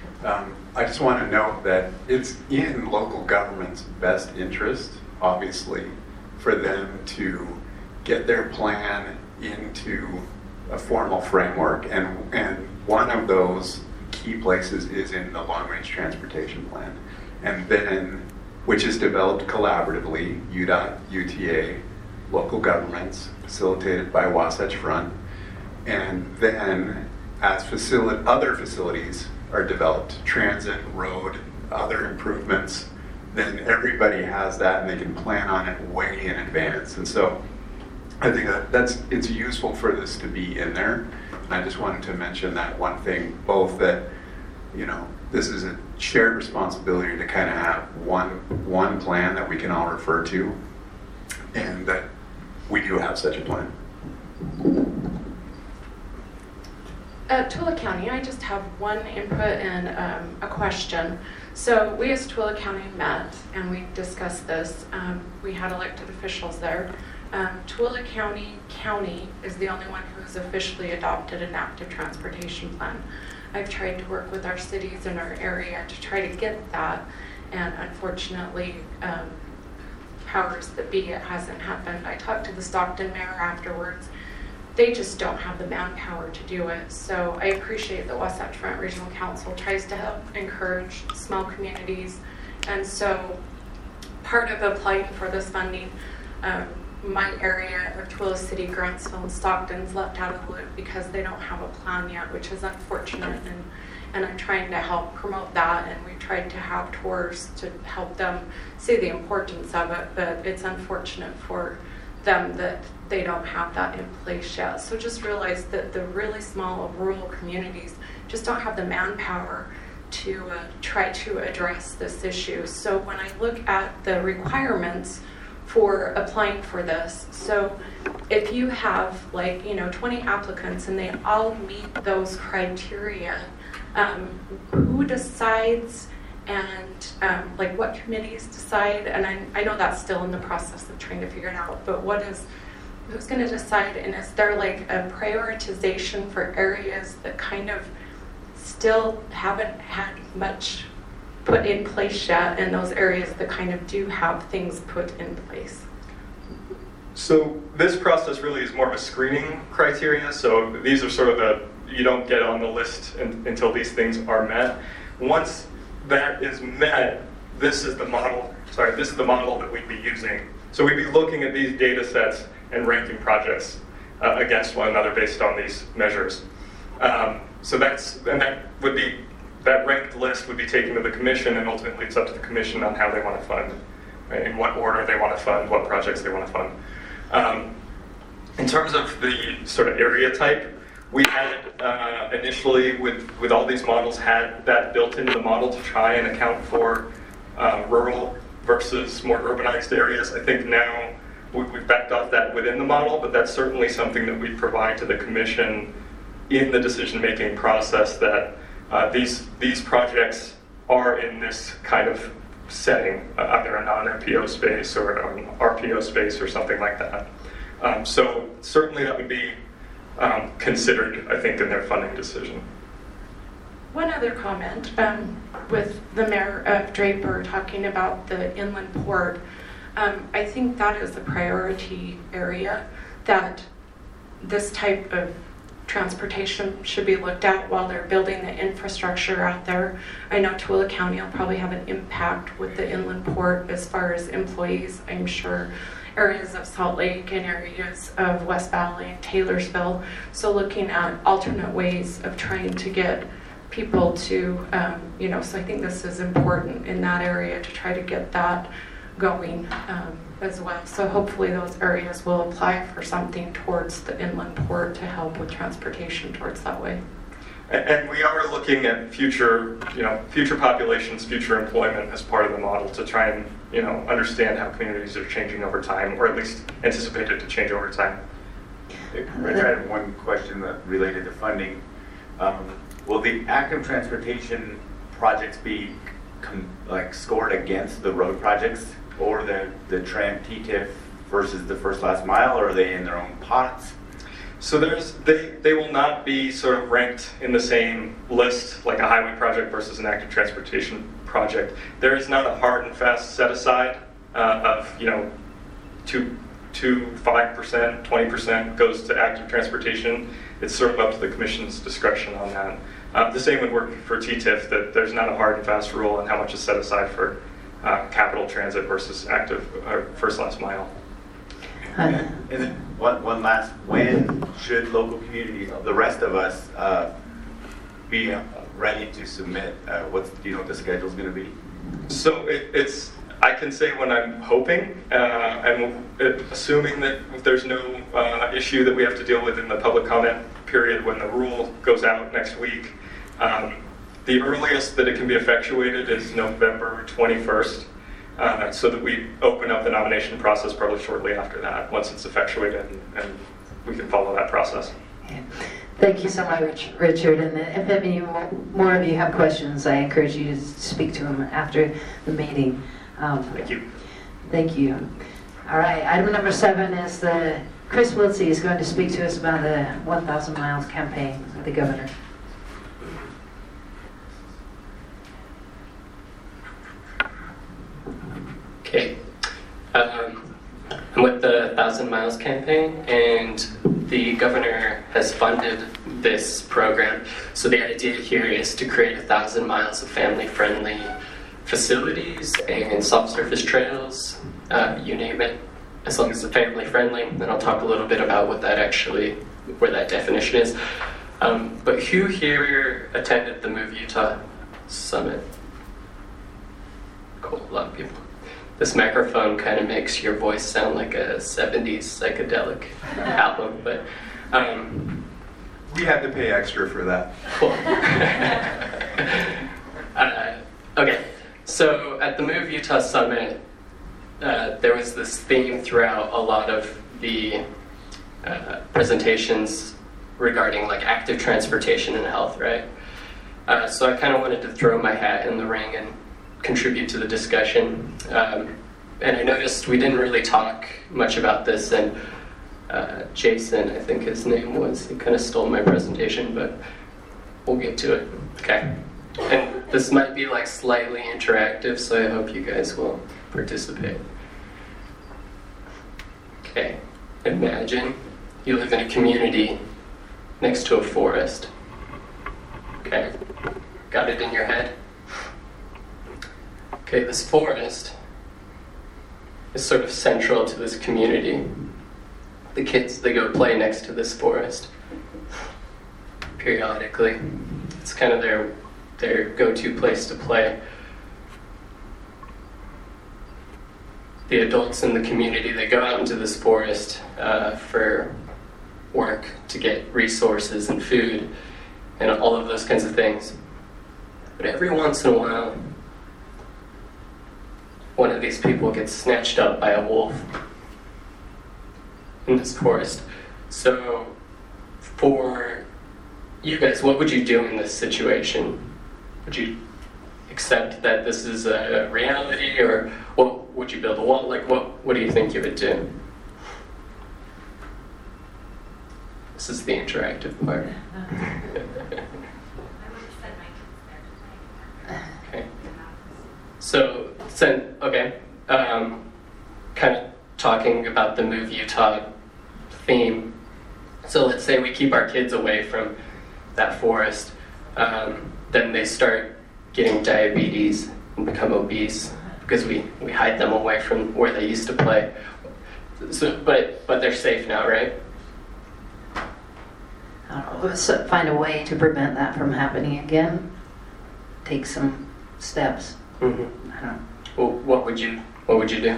Speaker 6: I just want to note that it's in local government's best interest, obviously, for them to get their plan into a formal framework, and one of those key places is in the long-range transportation plan, and then which is developed collaboratively, UDOT, UTA, local governments, facilitated by Wasatch Front, and then as other facilities are developed, transit, road, other improvements, then everybody has that and they can plan on it way in advance. And so I think it's useful for this to be in there. And I just wanted to mention that one thing, both that, this is a shared responsibility to kind of have one plan that we can all refer to, and that we do have such a plan.
Speaker 15: Tooele County, I just have one input and a question. So we as Tooele County met and we discussed this. We had elected officials there. Tooele County is the only one who has officially adopted an active transportation plan. I've tried to work with our cities in our area to try to get that, and unfortunately, powers that be, it hasn't happened. I talked to the Stockton mayor afterwards. They just don't have the manpower to do it. So I appreciate that Wasatch Front Regional Council tries to help encourage small communities. And so part of applying for this funding, my area of Tooele City, Grantsville, and Stockton's left out of the loop because they don't have a plan yet, which is unfortunate. And I'm trying to help promote that, and we tried to have tours to help them see the importance of it, but it's unfortunate for them that they don't have that in place yet. So just realize that the really small rural communities just don't have the manpower to try to address this issue. So when I look at the requirements for applying for this, so if you have 20 applicants and they all meet those criteria, who decides and what committees decide? And I know that's still in the process of trying to figure it out, but who's going to decide? And is there a prioritization for areas that kind of still haven't had much put in place yet, and those areas that kind of do have things put in place?
Speaker 5: So this process really is more of a screening criteria. So these are sort of you don't get on the list until these things are met. Once that is met, this is the model that we'd be using. So we'd be looking at these data sets and ranking projects against one another based on these measures. That ranked list would be taken to the commission, and ultimately it's up to the commission on how they want to fund, right, in what order they want to fund, what projects they want to fund. In terms of the sort of area type, we had initially with all these models had that built into the model to try and account for rural versus more urbanized areas. I think now we've backed off that within the model, but that's certainly something that we provide to the commission in the decision-making process, that these projects are in this kind of setting, either a non-MPO space or an RPO space or something like that. So certainly that would be considered, I think, in their funding decision.
Speaker 15: One other comment, with the mayor of Draper talking about the inland port, I think that is a priority area that this type of transportation should be looked at while they're building the infrastructure out there. I know Tooele County will probably have an impact with the inland port as far as employees. I'm sure areas of Salt Lake and areas of West Valley and Taylorsville. So looking at alternate ways of trying to get people to, so I think this is important in that area to try to get that going as well. So hopefully those areas will apply for something towards the inland port to help with transportation towards that way.
Speaker 5: And we are looking at future populations, future employment as part of the model to try and, understand how communities are changing over time, or at least anticipated to change over time.
Speaker 16: I had one question that related to funding. Will the active transportation projects be scored against the road projects, or the TRAM TTIF versus the first last mile, or are they in their own pots?
Speaker 5: So they will not be sort of ranked in the same list like a highway project versus an active transportation project. There is not a hard and fast set aside of 5%, 20% goes to active transportation. It's sort of up to the commission's discretion on that. The same would work for TTIF, that there's not a hard and fast rule on how much is set aside for capital transit versus active or first last mile.
Speaker 16: And then one last, when should local community, the rest of us, be ready to submit? What's the schedule's going to be?
Speaker 5: So I can say when I'm hoping, and assuming that if there's no issue that we have to deal with in the public comment period when the rule goes out next week. The earliest that it can be effectuated is November 21st, so that we open up the nomination process probably shortly after that, once it's effectuated, and we can follow that process.
Speaker 1: Thank you so much, Richard. And if any more of you have questions, I encourage you to speak to them after the meeting.
Speaker 5: Thank you.
Speaker 1: Thank you. All right, item number 7 is Chris Wiltsey is going to speak to us about the 1,000 Miles campaign with the governor.
Speaker 8: Okay. I'm with the 1,000 Miles campaign, and the governor has funded this program. So the idea here is to create 1,000 miles of family-friendly facilities and soft-surface trails, you name it, as long as it's family-friendly. And I'll talk a little bit about where that definition is. But who here attended the Move Utah Summit? Cool, a lot of people. This microphone kind of makes your voice sound like a 70s psychedelic album, but
Speaker 6: we had to pay extra for that.
Speaker 8: Cool. Okay, so at the Move Utah Summit, there was this theme throughout a lot of the presentations regarding like active transportation and health, right? So I kind of wanted to throw my hat in the ring and contribute to the discussion. And I noticed we didn't really talk much about this, and Jason, I think his name was, he kind of stole my presentation, but we'll get to it. Okay. And this might be like slightly interactive, so I hope you guys will participate. Okay. Imagine you live in a community next to a forest. Okay. Got it in your head? Okay, this forest is sort of central to this community. The kids, they go play next to this forest periodically. It's kind of their go-to place to play. The adults in the community, they go out into this forest for work, to get resources and food and all of those kinds of things. But every once in a while, one of these people gets snatched up by a wolf in this forest. So for you guys, what would you do in this situation? Would you accept that this is a reality, or what would you build a wall? Like, what do you think you would do? This is the interactive part. Okay. So, kind of talking about the Move Utah theme. So let's say we keep our kids away from that forest, then they start getting diabetes and become obese because we hide them away from where they used to play. So, but they're safe now, right?
Speaker 1: So find a way to prevent that from happening again. Take some steps.
Speaker 8: Mm-hmm.
Speaker 1: I don't know.
Speaker 8: Well, what would you do?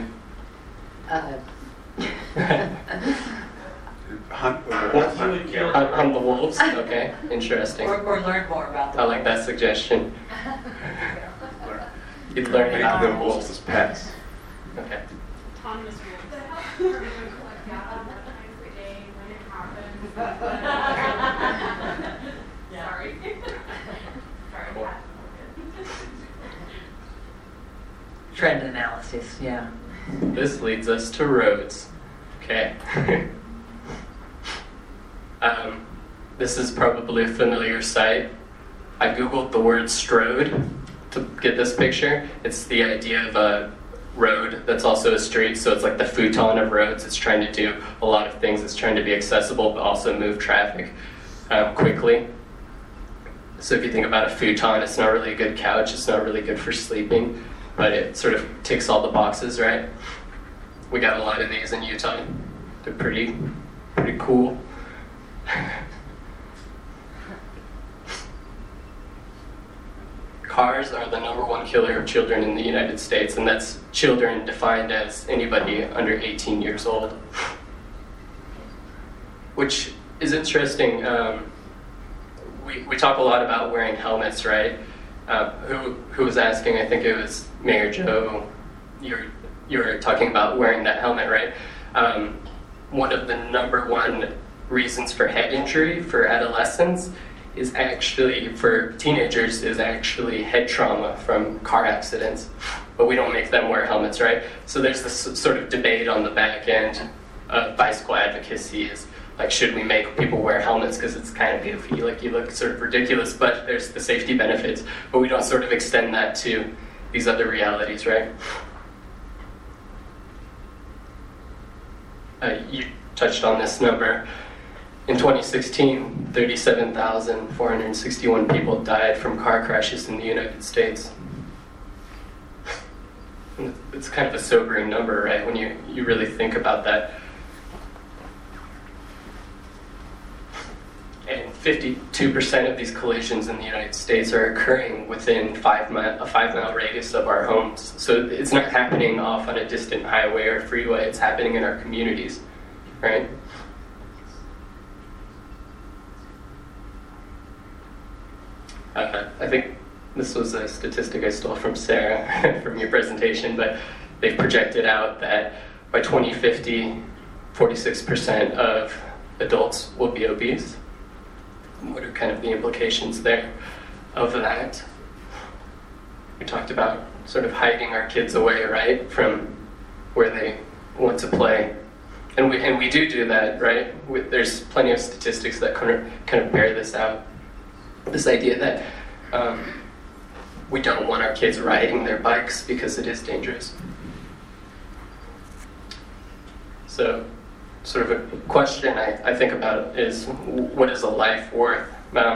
Speaker 6: Hunt
Speaker 8: the wolves? Okay, interesting.
Speaker 10: Or learn more about them.
Speaker 8: I like that suggestion. You'd learn
Speaker 6: Make
Speaker 8: about
Speaker 6: the wolves as pets.
Speaker 8: Okay.
Speaker 9: Autonomous wolves. Sorry.
Speaker 1: Trend analysis, yeah.
Speaker 8: This leads us to roads. Okay. This is probably a familiar sight. I googled the word strode to get this picture. It's the idea of a road that's also a street, so it's like the futon of roads. It's trying to do a lot of things. It's trying to be accessible, but also move traffic quickly. So if you think about a futon, it's not really a good couch. It's not really good for sleeping, but it sort of ticks all the boxes, right? We got a lot of these in Utah. They're pretty cool. Cars are the #1 killer of children in the United States, and that's children defined as anybody under 18 years old. Which is interesting. We talk a lot about wearing helmets, right? Who was asking? I think it was Mayor Joe. You were talking about wearing that helmet, right? One of the #1 reasons for head injury for adolescents is actually, for teenagers, is actually head trauma from car accidents. But we don't make them wear helmets, right? So there's this sort of debate on the back end of bicycle advocacy is, like, should we make people wear helmets because it's kind of goofy, like you look sort of ridiculous, but there's the safety benefits, but we don't sort of extend that to these other realities, right? You touched on this number. In 2016, 37,461 people died from car crashes in the United States. It's kind of a sobering number, right, when you really think about that. And 52% of these collisions in the United States are occurring within a 5-mile radius of our homes. So it's not happening off on a distant highway or freeway, it's happening in our communities, right? I think this was a statistic I stole from Sarah from your presentation, but they've projected out that by 2050, 46% of adults will be obese. What are kind of the implications there of that? We talked about sort of hiding our kids away, right, from where they want to play. And we do that, right? There's plenty of statistics that kind of bear this out. This idea that we don't want our kids riding their bikes because it is dangerous. So, sort of a question I think about is, what is a life worth?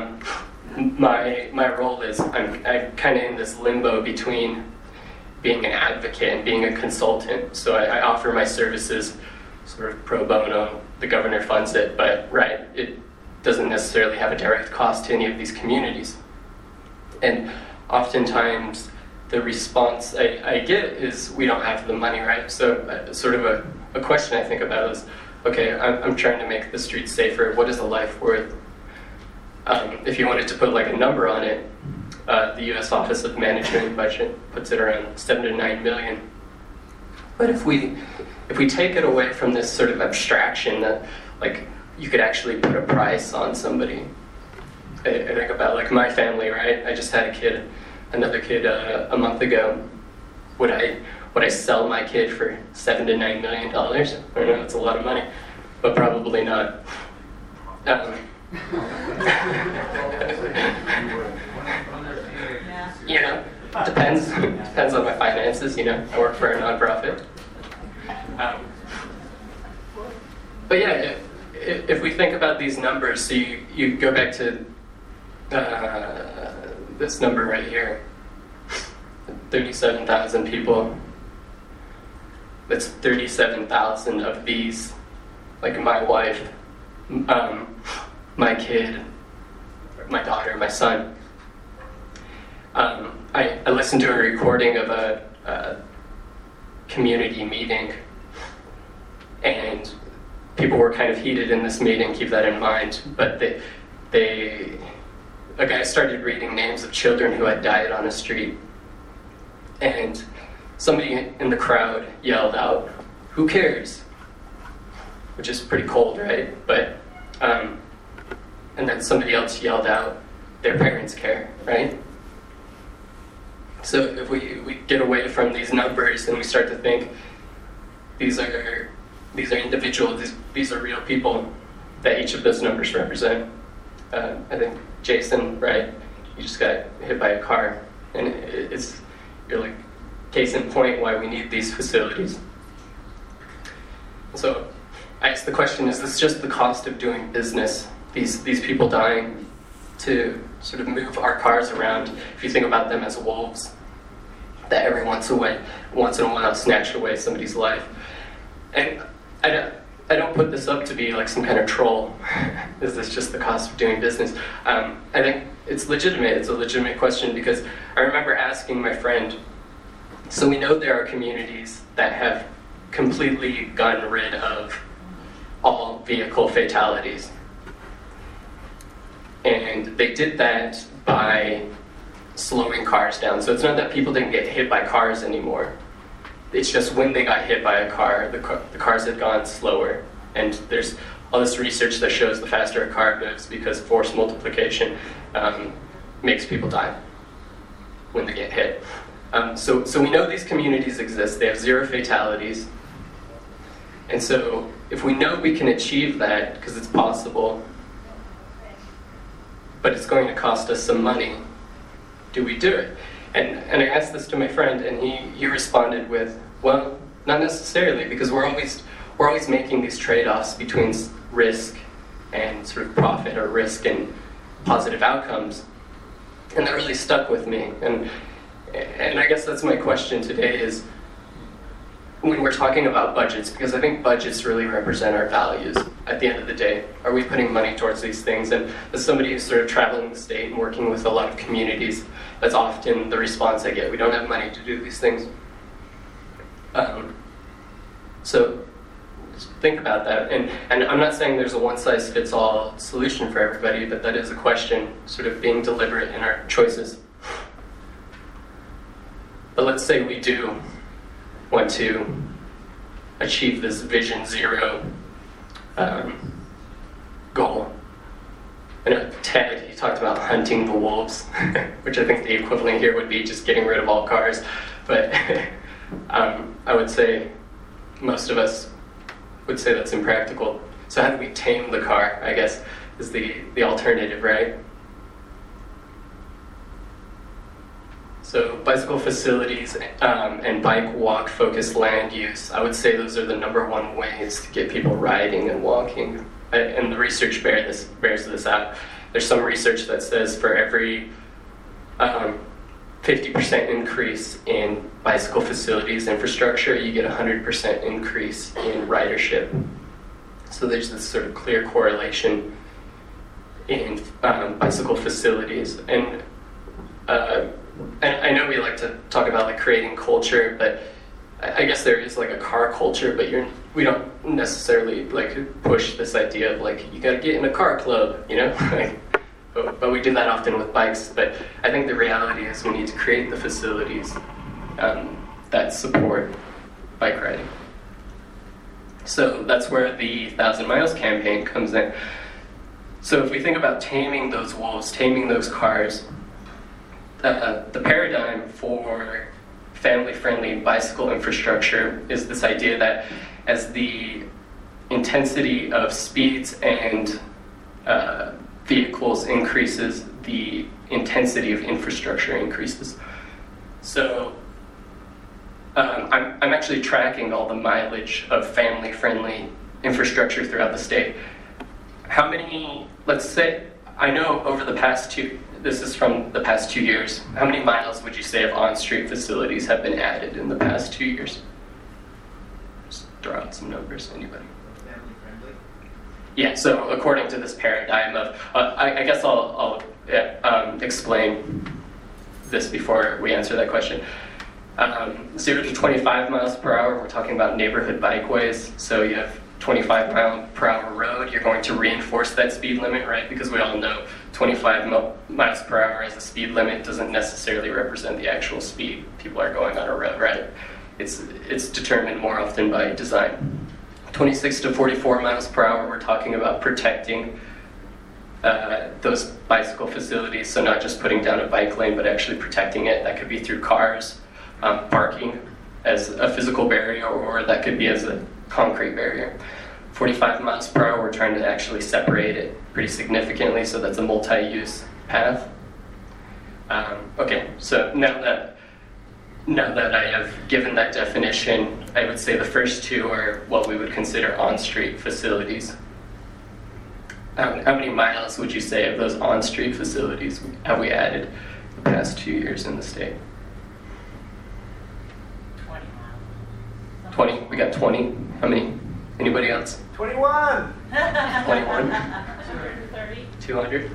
Speaker 8: My role is, I'm kind of in this limbo between being an advocate and being a consultant. So I offer my services sort of pro bono. The governor funds it, but right, it doesn't necessarily have a direct cost to any of these communities. And oftentimes the response I get is, we don't have the money, right? So sort of a question I think about is, okay, I'm trying to make the streets safer. What is a life worth? If you wanted to put like a number on it, the U.S. Office of Management and Budget puts it around 7 to 9 million. But if we take it away from this sort of abstraction that, like, you could actually put a price on somebody. I think about, like, my family, right? I just had another kid a month ago. Would I sell my kid for $7 to $9 million? I don't know, it's a lot of money, but probably not. You know, depends on my finances. You know, I work for a nonprofit. But yeah, if we think about these numbers, so you go back to this number right here, 37,000 people. That's 37,000 of these, like my wife, my kid, my daughter, my son. I listened to a recording of a community meeting, and people were kind of heated in this meeting, keep that in mind, but a guy started reading names of children who had died on a street, and somebody in the crowd yelled out, "Who cares?" Which is pretty cold, right? But, and then somebody else yelled out, "Their parents care," right? So if we get away from these numbers and we start to think, these are individuals, these are real people that each of those numbers represent. I think Jason, right? You just got hit by a car, and you're like, case in point why we need these facilities. So I ask the question, is this just the cost of doing business? These people dying to sort of move our cars around, if you think about them as wolves that every once in a while snatch away somebody's life. And I don't put this up to be like some kind of troll. Is this just the cost of doing business? I think it's legitimate. It's a legitimate question because I remember asking my friend, so we know there are communities that have completely gotten rid of all vehicle fatalities. And they did that by slowing cars down. So it's not that people didn't get hit by cars anymore. It's just when they got hit by a car, the cars had gone slower. And there's all this research that shows the faster a car moves because force multiplication makes people die when they get hit. So we know these communities exist. They have 0 fatalities. And so if we know we can achieve that, because it's possible, but it's going to cost us some money, do we do it? And I asked this to my friend, and he responded with, well, not necessarily, because we're always making these trade-offs between risk and sort of profit, or risk and positive outcomes. And that really stuck with me. And I guess that's my question today is, when we're talking about budgets, because I think budgets really represent our values at the end of the day. Are we putting money towards these things? And as somebody who's sort of traveling the state and working with a lot of communities, that's often the response I get. We don't have money to do these things. So just think about that. And I'm not saying there's a one-size-fits-all solution for everybody, but that is a question, sort of being deliberate in our choices. But let's say we do want to achieve this Vision Zero goal. I know Ted, he talked about hunting the wolves, which I think the equivalent here would be just getting rid of all cars. But I would say most of us would say that's impractical. So how do we tame the car, I guess, is the alternative, right? So bicycle facilities and bike walk focused land use, I would say those are the % ways to get people riding and walking. And the research bears this out. There's some research that says for every 50% increase in bicycle facilities infrastructure, you get 100% increase in ridership. So there's this sort of clear correlation in bicycle facilities. And I know we like to talk about like creating culture, but I guess there is like a car culture, but we don't necessarily like push this idea of like you got to get in a car club, you know. But we do that often with bikes. But I think the reality is we need to create the facilities that support bike riding. So that's where the 1,000 Miles campaign comes in. So if we think about taming those wolves, taming those cars, the paradigm for family-friendly bicycle infrastructure is this idea that as the intensity of speeds and vehicles increases, the intensity of infrastructure increases. So I'm actually tracking all the mileage of family-friendly infrastructure throughout the state. How many, let's say, I know over the past this is from the past 2 years, how many miles would you say of on-street facilities have been added in the past 2 years? Just throw out some numbers, anybody?
Speaker 7: Family-friendly?
Speaker 8: Yeah, so according to this paradigm of, I guess I'll explain this before we answer that question. 0 to 25 miles per hour, we're talking about neighborhood bikeways. So you have 25 mile per hour road, you're going to reinforce that speed limit, right? Because we all know 25 miles per hour as a speed limit doesn't necessarily represent the actual speed people are going on a road, right? It's determined more often by design. 26 to 44 miles per hour, we're talking about protecting those bicycle facilities. So not just putting down a bike lane, but actually protecting it. That could be through cars, parking as a physical barrier, or that could be as a concrete barrier. 45 miles per hour, we're trying to actually separate it pretty significantly, so that's a multi-use path. Okay, so now that I have given that definition, I would say the first two are what we would consider on-street facilities. How many miles would you say of those on-street facilities have we added the past 2 years in the state? 20. We got 20. How many? Anybody else?
Speaker 2: 21.
Speaker 8: 21.
Speaker 23: 230.
Speaker 8: 200.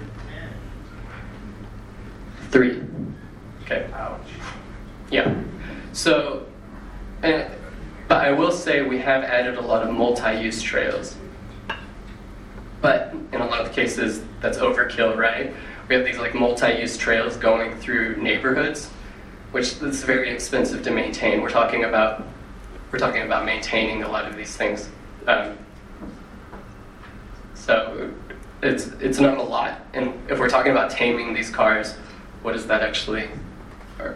Speaker 8: 3. Okay.
Speaker 2: Ouch.
Speaker 8: Yeah. So, but I will say we have added a lot of multi-use trails. But in a lot of cases, that's overkill, right? We have these like multi-use trails going through neighborhoods, which is very expensive to maintain. We're talking about maintaining a lot of these things. So it's not a lot. And if we're talking about taming these cars, what is that actually? Or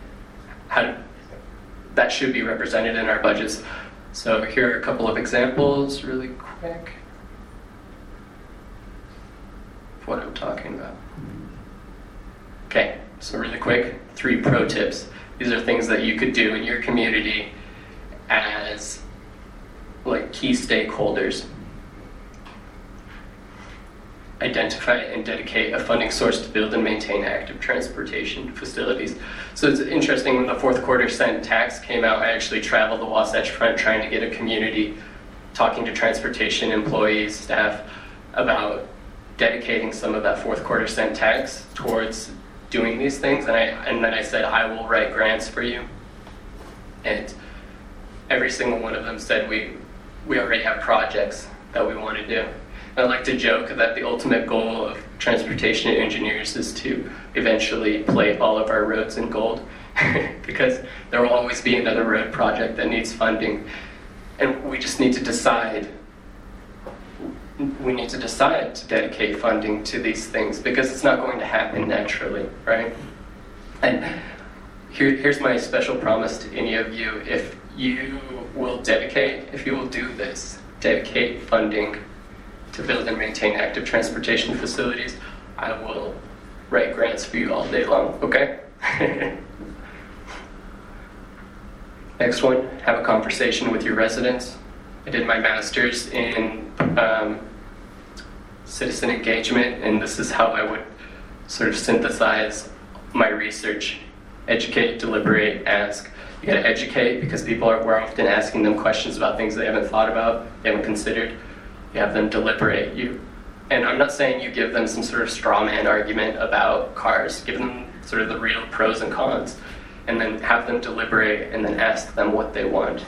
Speaker 8: that should be represented in our budgets. So here are a couple of examples, really quick, of what I'm talking about. Okay, so really quick, 3 pro tips. These are things that you could do in your community as like key stakeholders. Identify and dedicate a funding source to build and maintain active transportation facilities. So it's interesting, when the fourth quarter cent tax came out, I actually traveled the Wasatch Front trying to get a community, talking to transportation employees, staff, about dedicating some of that fourth quarter cent tax towards doing these things. And then I said, I will write grants for you. And every single one of them said, we already have projects that we want to do. I like to joke that the ultimate goal of transportation engineers is to eventually plate all of our roads in gold, because there will always be another road project that needs funding. And we just need to decide. We need to decide to dedicate funding to these things, because it's not going to happen naturally, right? And here's my special promise to any of you. If you will do this, dedicate funding to build and maintain active transportation facilities, I will write grants for you all day long, okay? Next one, have a conversation with your residents. I did my master's in citizen engagement, and this is how I would sort of synthesize my research. Educate, deliberate, ask. You gotta educate, because we're often asking them questions about things they haven't thought about, they haven't considered. You have them deliberate. And I'm not saying you give them some sort of straw man argument about cars. Give them sort of the real pros and cons, and then have them deliberate, and then ask them what they want.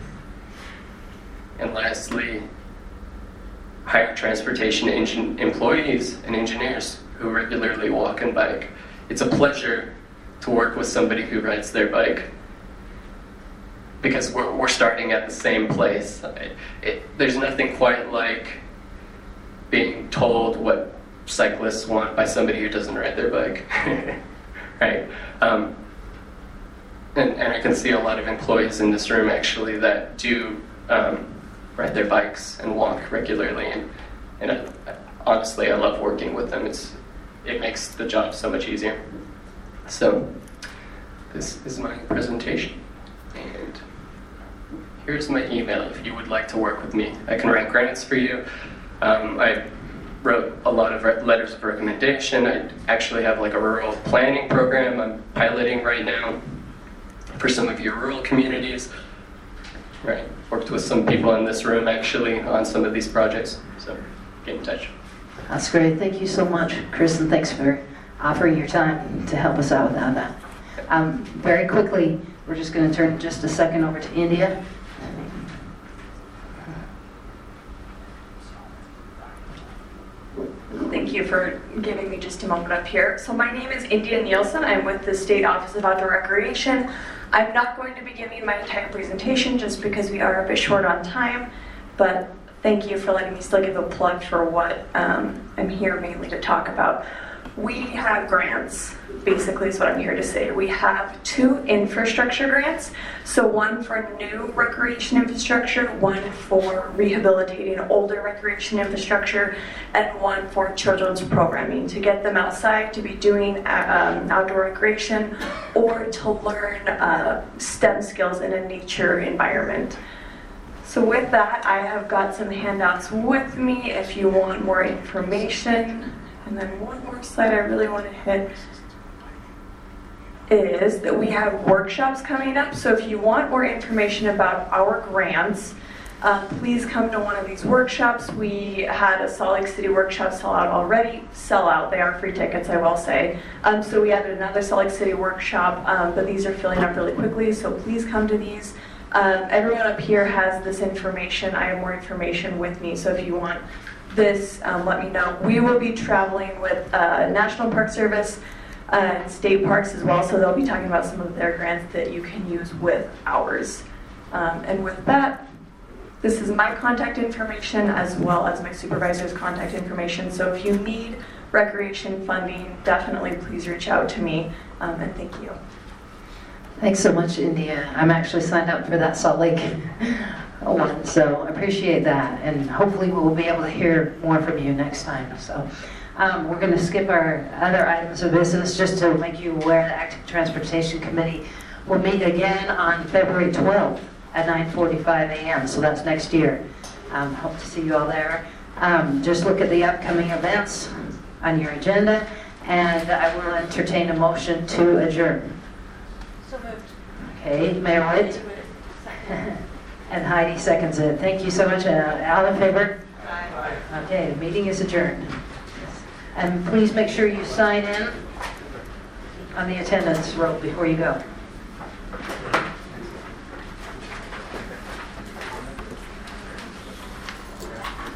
Speaker 8: And lastly, hire transportation employees and engineers who regularly walk and bike. It's a pleasure to work with somebody who rides their bike, because we're starting at the same place. There's nothing quite like being told what cyclists want by somebody who doesn't ride their bike, right? And I can see a lot of employees in this room actually that do ride their bikes and walk regularly, and honestly, I love working with them. It makes the job so much easier. So this is my presentation, and here's my email if you would like to work with me. I can write grants for you. I wrote a lot of letters of recommendation. I actually have like a rural planning program I'm piloting right now for some of your rural communities. Right, worked with some people in this room actually on some of these projects, so get in touch.
Speaker 1: That's great. Thank you so much, Chris, and thanks for offering your time to help us out with that. Very quickly, we're just going to turn just a second over to India.
Speaker 10: Thank you for giving me just a moment up here. So my name is India Nielsen. I'm with the State Office of Outdoor Recreation. I'm not going to be giving my entire presentation just because we are a bit short on time, but thank you for letting me still give a plug for what I'm here mainly to talk about. We have grants, basically is what I'm here to say. We have 2 infrastructure grants. So one for new recreation infrastructure, one for rehabilitating older recreation infrastructure, and one for children's programming to get them outside to be doing outdoor recreation or to learn STEM skills in a nature environment. So with that, I have got some handouts with me if you want more information. And then one more slide I really want to hit is that we have workshops coming up. So if you want more information about our grants, please come to one of these workshops. We had a Salt Lake City workshop sell out already. Sell out, they are free tickets, I will say. So we added another Salt Lake City workshop, but these are filling up really quickly, so please come to these. Everyone up here has this information. I have more information with me, so if you want this, let me know. We will be traveling with National Park Service and state parks as well, so they'll be talking about some of their grants that you can use with ours. And with that, this is my contact information as well as my supervisor's contact information. So if you need recreation funding, definitely please reach out to me, and thank you.
Speaker 1: Thanks so much, India. I'm actually signed up for that Salt Lake one, so I appreciate that. And hopefully we'll be able to hear more from you next time. So we're going to skip our other items of business just to make you aware the Active Transportation Committee will meet again on February 12th at 9:45 a.m. So that's next year. Hope to see you all there. Just look at the upcoming events on your agenda, and I will entertain a motion to adjourn.
Speaker 9: So moved.
Speaker 1: Okay, Mayor Witt. And Heidi seconds it. Thank you so much. All in favor?
Speaker 9: Aye.
Speaker 1: Okay, the meeting is adjourned. And please make sure you sign in on the attendance roll before you go.